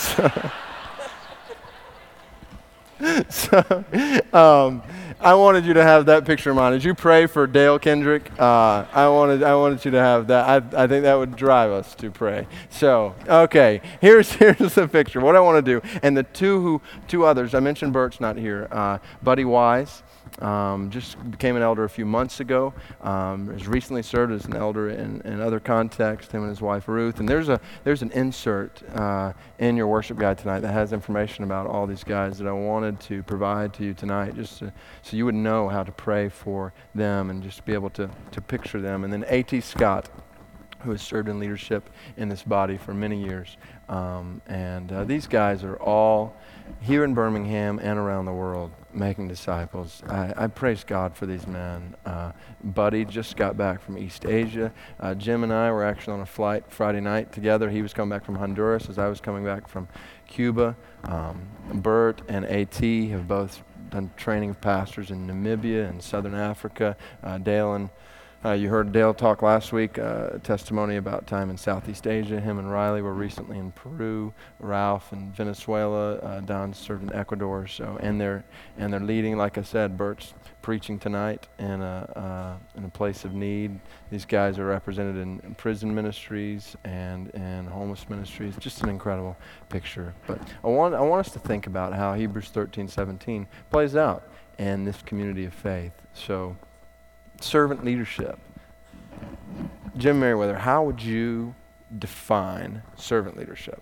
So, I wanted you to have that picture in mind. As you pray for Dale Kendrick, I wanted you to have that. I think that would drive us to pray. So, okay, here's the picture. What I want to do, and the two others, I mentioned Bert's not here. Buddy Wise. Just became an elder a few months ago. Has recently served as an elder in other contexts, him and his wife Ruth. And there's an insert in your worship guide tonight that has information about all these guys that I wanted to provide to you tonight, just so you would know how to pray for them and just be able to picture them. And then A.T. Scott, who has served in leadership in this body for many years. These guys are all here in Birmingham and around the world making disciples. I praise God for these men. Buddy just got back from East Asia. Jim and I were actually on a flight Friday night together. He was coming back from Honduras as I was coming back from Cuba. Bert and A.T. have both done training of pastors in Namibia and Southern Africa. Dale and you heard Dale talk last week, testimony about time in Southeast Asia. Him and Riley were recently in Peru. Ralph in Venezuela. Don served in Ecuador. So and they're leading, like I said, Bert's preaching tonight in a place of need. These guys are represented in prison ministries and homeless ministries. Just an incredible picture. But I want us to think about how Hebrews 13:17 plays out in this community of faith. So, servant leadership. Jim Merriweather, how would you define servant leadership?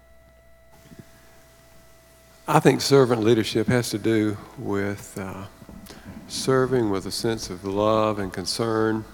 I think servant leadership has to do with serving with a sense of love and concern,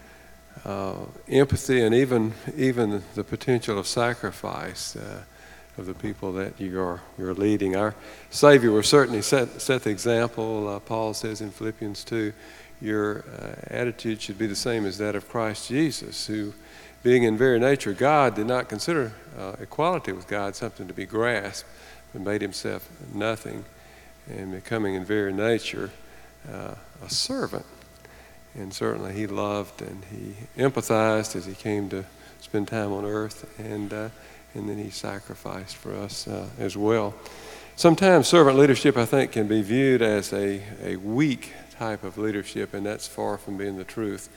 empathy, and even the potential of sacrifice of the people that you're leading. Our Savior will certainly set the example. Paul says in Philippians 2, your attitude should be the same as that of Christ Jesus, who, being in very nature God, did not consider equality with God something to be grasped, but made himself nothing, and becoming in very nature a servant. And certainly he loved and he empathized as he came to spend time on earth, and then he sacrificed for us as well. Sometimes servant leadership, I think, can be viewed as a weak type of leadership, and that's far from being the truth.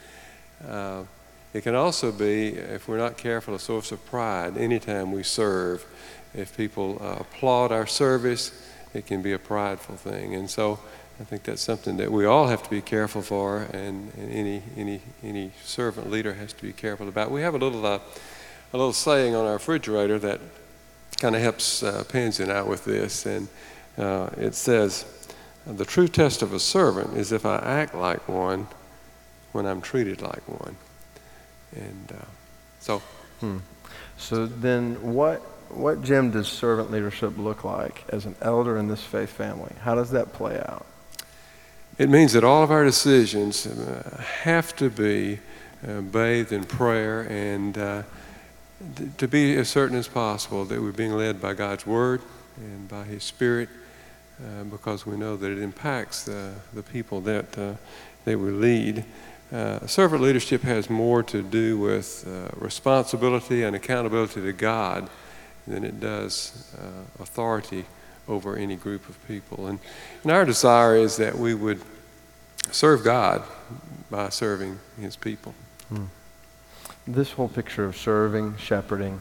It can also be, if we're not careful, a source of pride. Anytime we serve, if people applaud our service, it can be a prideful thing. And so I think that's something that we all have to be careful for, and any servant leader has to be careful about. We have a little saying on our refrigerator that kind of helps Pansy and I with this, and it says, the true test of a servant is if I act like one when I'm treated like one. And so then what, Jim, does servant leadership look like as an elder in this faith family? How does that play out? It means that all of our decisions have to be bathed in prayer, and to be as certain as possible that we're being led by God's Word and by His Spirit, because we know that it impacts the people that we lead. Servant leadership has more to do with responsibility and accountability to God than it does authority over any group of people. And our desire is that we would serve God by serving His people. This whole picture of serving, shepherding,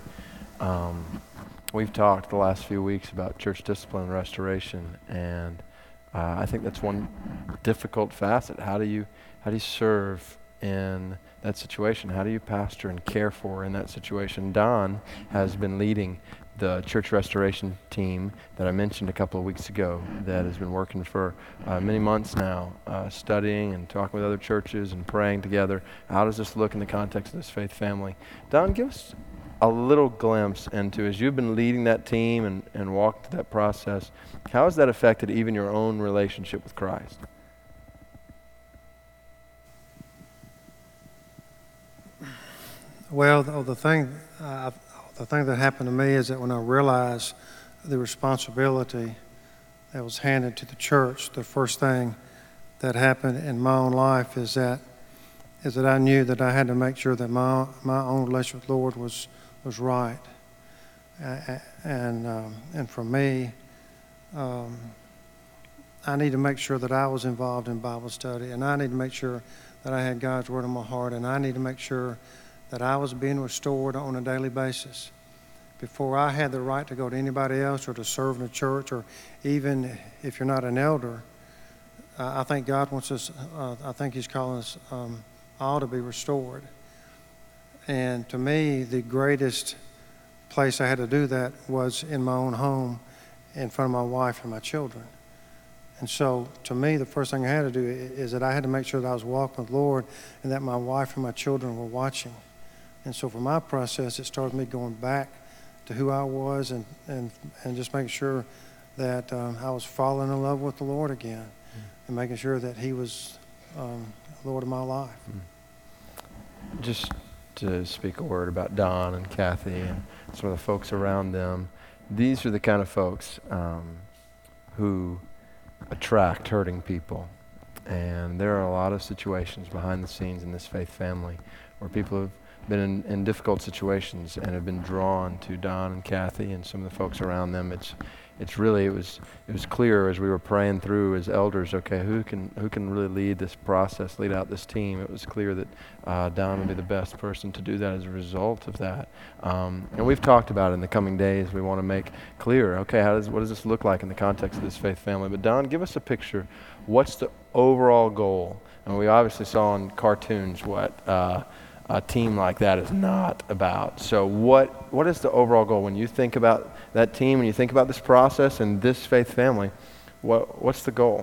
we've talked the last few weeks about church discipline and restoration, and I think that's one difficult facet. How do you serve in that situation? How do you pastor and care for in that situation? Don has been leading the church restoration team that I mentioned a couple of weeks ago that has been working for many months now, studying and talking with other churches and praying together. How does this look in the context of this faith family? Don, give us a little glimpse into, as you've been leading that team and walked through that process, how has that affected even your own relationship with Christ? Well, the thing that happened to me is that when I realized the responsibility that was handed to the church, the first thing that happened in my own life is that I knew that I had to make sure that my own relationship with the Lord was right. And for me, I need to make sure that I was involved in Bible study, and I need to make sure that I had God's Word in my heart, and I need to make sure that I was being restored on a daily basis. Before I had the right to go to anybody else or to serve in the church, or even if you're not an elder, I think God wants us, I think He's calling us all to be restored. And to me, the greatest place I had to do that was in my own home, in front of my wife and my children. And so, to me, the first thing I had to do is that I had to make sure that I was walking with the Lord and that my wife and my children were watching. And so for my process, it started me going back to who I was and just making sure that I was falling in love with the Lord again and making sure that He was Lord of my life. Just to speak a word about Don and Kathy and some of the folks around them, these are the kind of folks who attract hurting people. And there are a lot of situations behind the scenes in this faith family where people have been in difficult situations and have been drawn to Don and Kathy and some of the folks around them. It was clear as we were praying through as elders, okay, who can really lead this process, lead out this team. It was clear that Don would be the best person to do that as a result of that. And we've talked about it in the coming days. We want to make clear, okay, what does this look like in the context of this faith family? But Don, give us a picture. What's the overall goal? And we obviously saw in cartoons what a team like that is not about. So what is the overall goal? When you think about that team, when you think about this process and this faith family, what's the goal?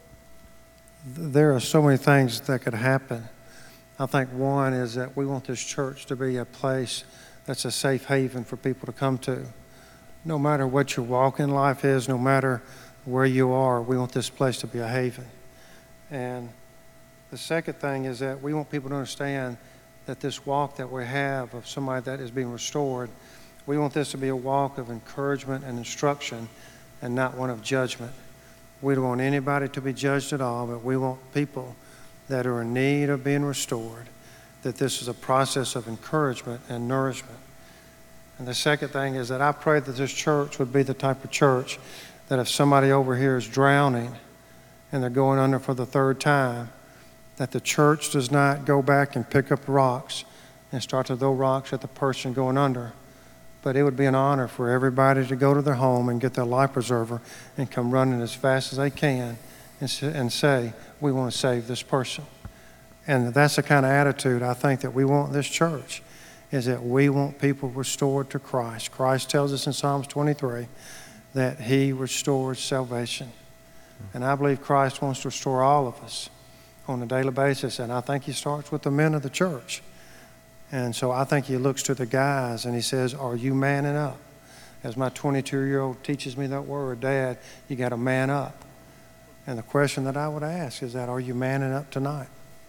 There are so many things that could happen. I think one is that we want this church to be a place that's a safe haven for people to come to. No matter what your walk in life is, no matter where you are, we want this place to be a haven. And the second thing is that we want people to understand that this walk that we have of somebody that is being restored, we want this to be a walk of encouragement and instruction and not one of judgment. We don't want anybody to be judged at all, but we want people that are in need of being restored, that this is a process of encouragement and nourishment. And the second thing is that I pray that this church would be the type of church that if somebody over here is drowning and they're going under for the third time, that the church does not go back and pick up rocks and start to throw rocks at the person going under. But it would be an honor for everybody to go to their home and get their life preserver and come running as fast as they can and say, we want to save this person. And that's the kind of attitude I think that we want in this church, is that we want people restored to Christ. Christ tells us in Psalms 23 that He restores salvation. And I believe Christ wants to restore all of us on a daily basis, and I think He starts with the men of the church. And so I think He looks to the guys and He says, are you manning up? As my 22-year-old teaches me that word, Dad, you got to man up. And the question that I would ask is that, are you manning up tonight?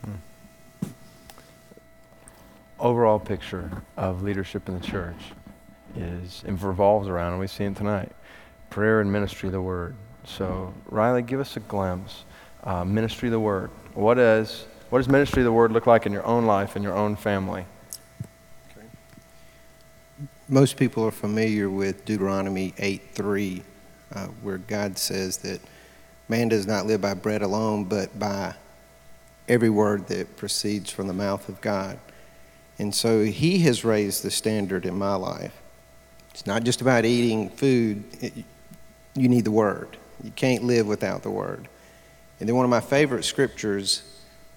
Overall picture of leadership in the church it revolves around, and we've seen it tonight, prayer and ministry of the Word. So Riley, give us a glimpse. Ministry of the Word. What does ministry of the Word look like in your own life, in your own family? Okay. Most people are familiar with Deuteronomy 8:3, where God says that man does not live by bread alone, but by every word that proceeds from the mouth of God. And so He has raised the standard in my life. It's not just about eating food. You need the Word. You can't live without the Word. And then one of my favorite scriptures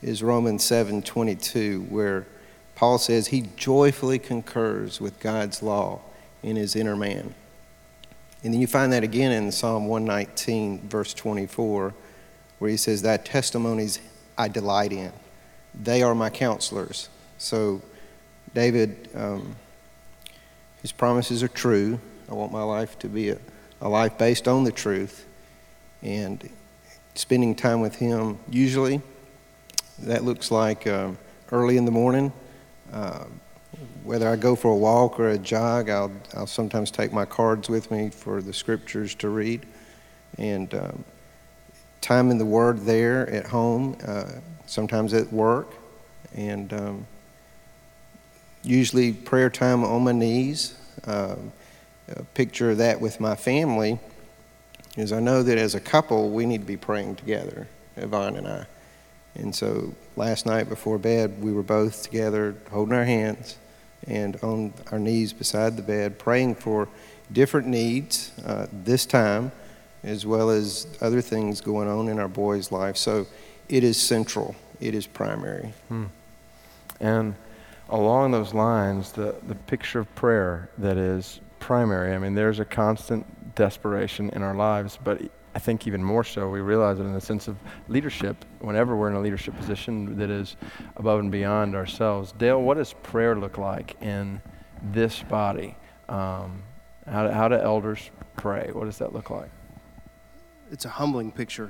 is Romans 7:22, where Paul says he joyfully concurs with God's law in his inner man. And then you find that again in Psalm 119, verse 24, where he says, "Thy testimonies I delight in. They are my counselors." So David, his promises are true. I want my life to be a life based on the truth. And spending time with him, usually that looks like early in the morning. Whether I go for a walk or a jog, I'll sometimes take my cards with me for the scriptures to read. And time in the Word there at home, sometimes at work, and usually prayer time on my knees. A picture of that with my family is I know that as a couple we need to be praying together, Yvonne and I. And so last night before bed we were both together holding our hands and on our knees beside the bed praying for different needs this time, as well as other things going on in our boys' life. So it is central. It is primary. And along those lines, the picture of prayer that is primary, I mean, there's a constant desperation in our lives, but I think even more so, we realize it in the sense of leadership, whenever we're in a leadership position that is above and beyond ourselves. Dale, what does prayer look like in this body? How do elders pray? What does that look like? It's a humbling picture.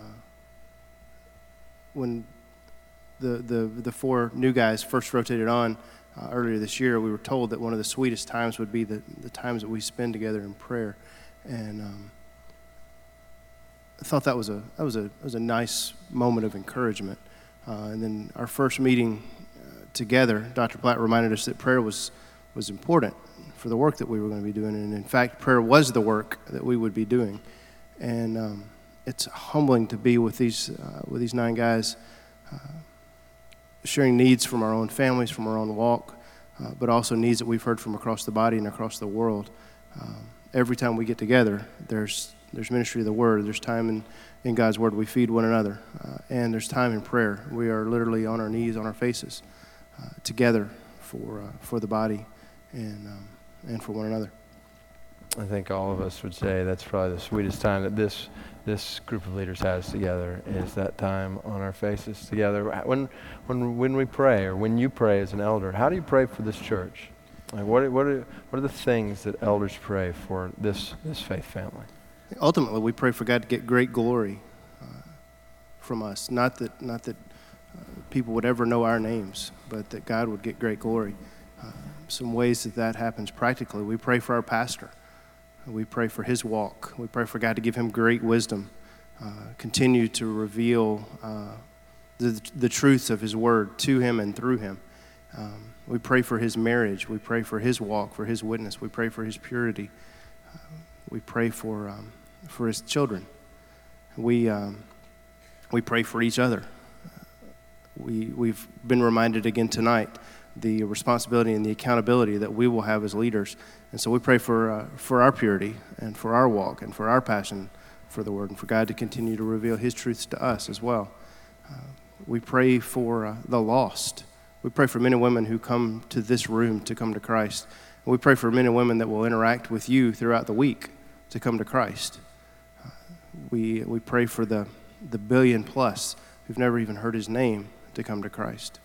When the four new guys first rotated on earlier this year, we were told that one of the sweetest times would be the times that we spend together in prayer, and I thought that was a nice moment of encouragement. And then our first meeting together, Dr. Platt reminded us that prayer was important for the work that we were going to be doing, and in fact, prayer was the work that we would be doing. And it's humbling to be with these 9 guys, sharing needs from our own families, from our own walk, but also needs that we've heard from across the body and across the world. Every time we get together, there's ministry of the Word. There's time in God's Word. We feed one another, and there's time in prayer. We are literally on our knees, on our faces, together for the body and for one another. I think all of us would say that's probably the sweetest time that this group of leaders has together, is that time on our faces together. When we pray, or when you pray as an elder, how do you pray for this church? Like what are the things that elders pray for this faith family? Ultimately, we pray for God to get great glory from us. Not that people would ever know our names, but that God would get great glory. Some ways that happens practically: we pray for our pastor. We pray for his walk. We pray for God to give him great wisdom, continue to reveal the truths of his word to him and through him. We pray for his marriage. We pray for his walk, for his witness. We pray for his purity. We pray for his children. We pray for each other. We've been reminded again tonight the responsibility and the accountability that we will have as leaders. And so we pray for our purity and for our walk and for our passion for the Word, and for God to continue to reveal his truths to us as well. We pray for the lost. We pray for men and women who come to this room to come to Christ. And we pray for men and women that will interact with you throughout the week to come to Christ. We pray for the billion plus who've never even heard his name to come to Christ.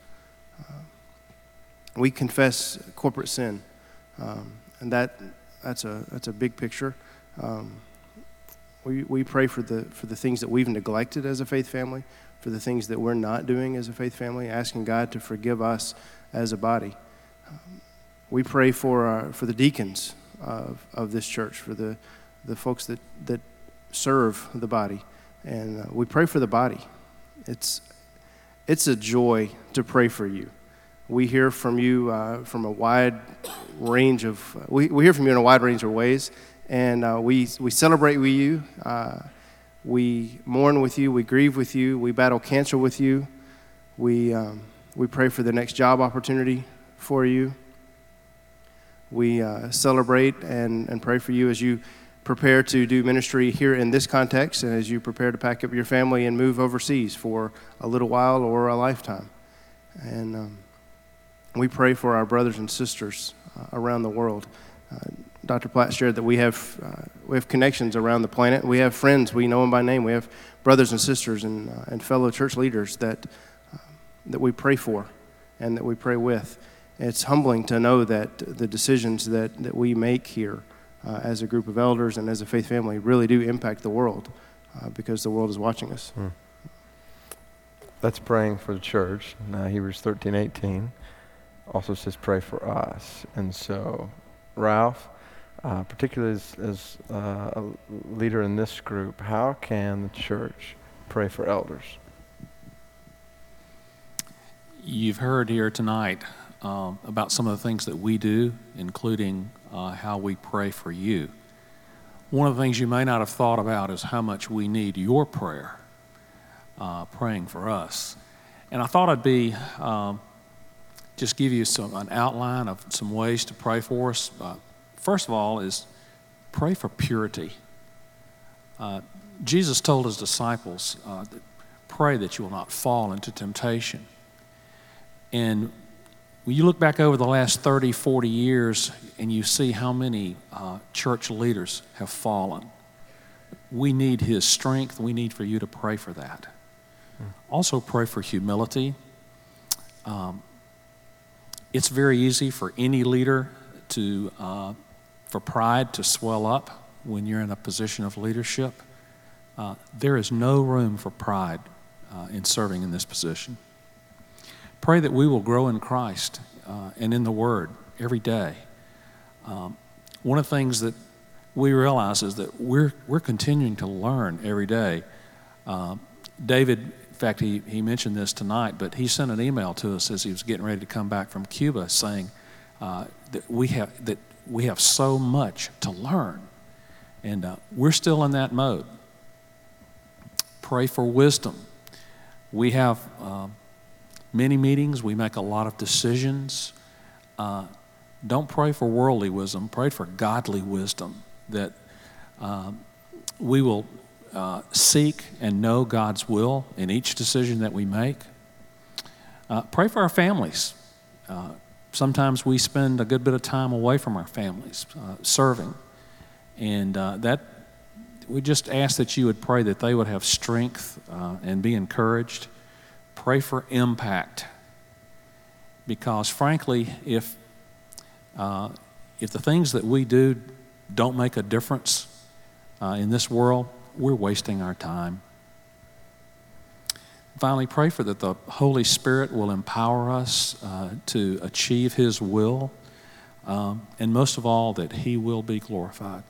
We confess corporate sin, and that's a big picture. We pray for the things that we've neglected as a faith family, for the things that we're not doing as a faith family, asking God to forgive us as a body. We pray for the deacons of this church, for the folks that serve the body, and we pray for the body. It's a joy to pray for you. We hear from you from a wide range of we hear from you in a wide range of ways, and we celebrate with you. We mourn with you. We grieve with you. We battle cancer with you. We pray for the next job opportunity for you. We celebrate and pray for you as you prepare to do ministry here in this context and as you prepare to pack up your family and move overseas for a little while or a lifetime. And we pray for our brothers and sisters around the world. Dr. Platt shared that we have connections around the planet. We have friends. We know them by name. We have brothers and sisters and fellow church leaders that we pray for and that we pray with. It's humbling to know that the decisions that we make here as a group of elders and as a faith family really do impact the world because the world is watching us. That's praying for the church. Now, Hebrews 13:18 also says pray for us. And so, Ralph, particularly as a leader in this group, how can the church pray for elders? You've heard here tonight about some of the things that we do, including how we pray for you. One of the things you may not have thought about is how much we need your prayer, praying for us. And I thought I'd just give you an outline of some ways to pray for us. First of all is pray for purity. Jesus told his disciples, pray that you will not fall into temptation. And when you look back over the last 30, 40 years and you see how many church leaders have fallen, we need his strength. We need for you to pray for that. Also pray for humility. It's very easy for any leader for pride to swell up when you're in a position of leadership. There is no room for pride in serving in this position. Pray that we will grow in Christ and in the Word every day. One of the things that we realize is that we're continuing to learn every day. David, in fact, he mentioned this tonight, but he sent an email to us as he was getting ready to come back from Cuba saying that we have so much to learn. And we're still in that mode. Pray for wisdom. We have many meetings. We make a lot of decisions. Don't pray for worldly wisdom. Pray for godly wisdom, that we will seek and know God's will in each decision that we make. Pray for our families. Sometimes we spend a good bit of time away from our families, serving. And we just ask that you would pray that they would have strength and be encouraged. Pray for impact. Because frankly, if the things that we do don't make a difference in this world, we're wasting our time. Finally, pray for that the Holy Spirit will empower us to achieve his will, and most of all, that he will be glorified.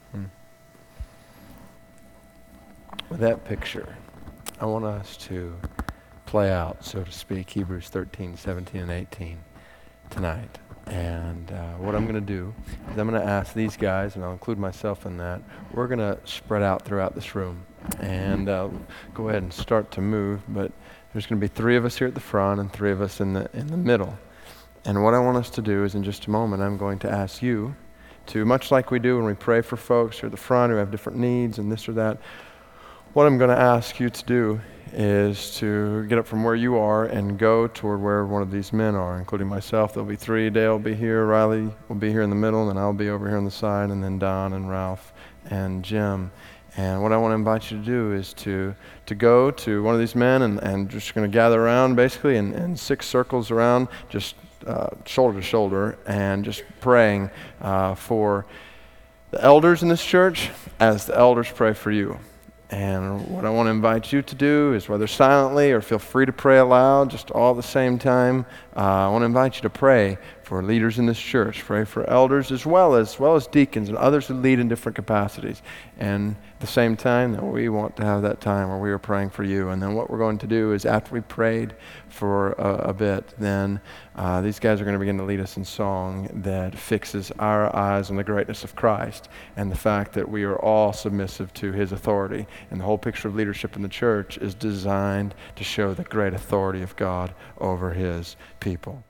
With that picture, I want us to play out, so to speak, Hebrews 13, 17, and 18 tonight. And what I'm going to do is I'm going to ask these guys, and I'll include myself in that, we're going to spread out throughout this room and go ahead and start to move. But there's going to be 3 of us here at the front and 3 of us in the middle. And what I want us to do is in just a moment, I'm going to ask you to, much like we do when we pray for folks here at the front who have different needs and this or that, what I'm going to ask you to do is to get up from where you are and go toward where one of these men are, including myself. There'll be 3. Dale will be here, Riley will be here in the middle, and I'll be over here on the side, and then Don and Ralph and Jim. And what I want to invite you to do is to go to one of these men and just going to gather around basically in 6 circles around, just shoulder to shoulder, and just praying for the elders in this church as the elders pray for you. And what I want to invite you to do is, whether silently or feel free to pray aloud, just all at the same time, I want to invite you to pray for leaders in this church, pray for elders as well as deacons and others who lead in different capacities. And at the same time, that we want to have that time where we are praying for you. And then what we're going to do is, after we prayed for a bit, then these guys are going to begin to lead us in song that fixes our eyes on the greatness of Christ and the fact that we are all submissive to his authority. And the whole picture of leadership in the church is designed to show the great authority of God over his people.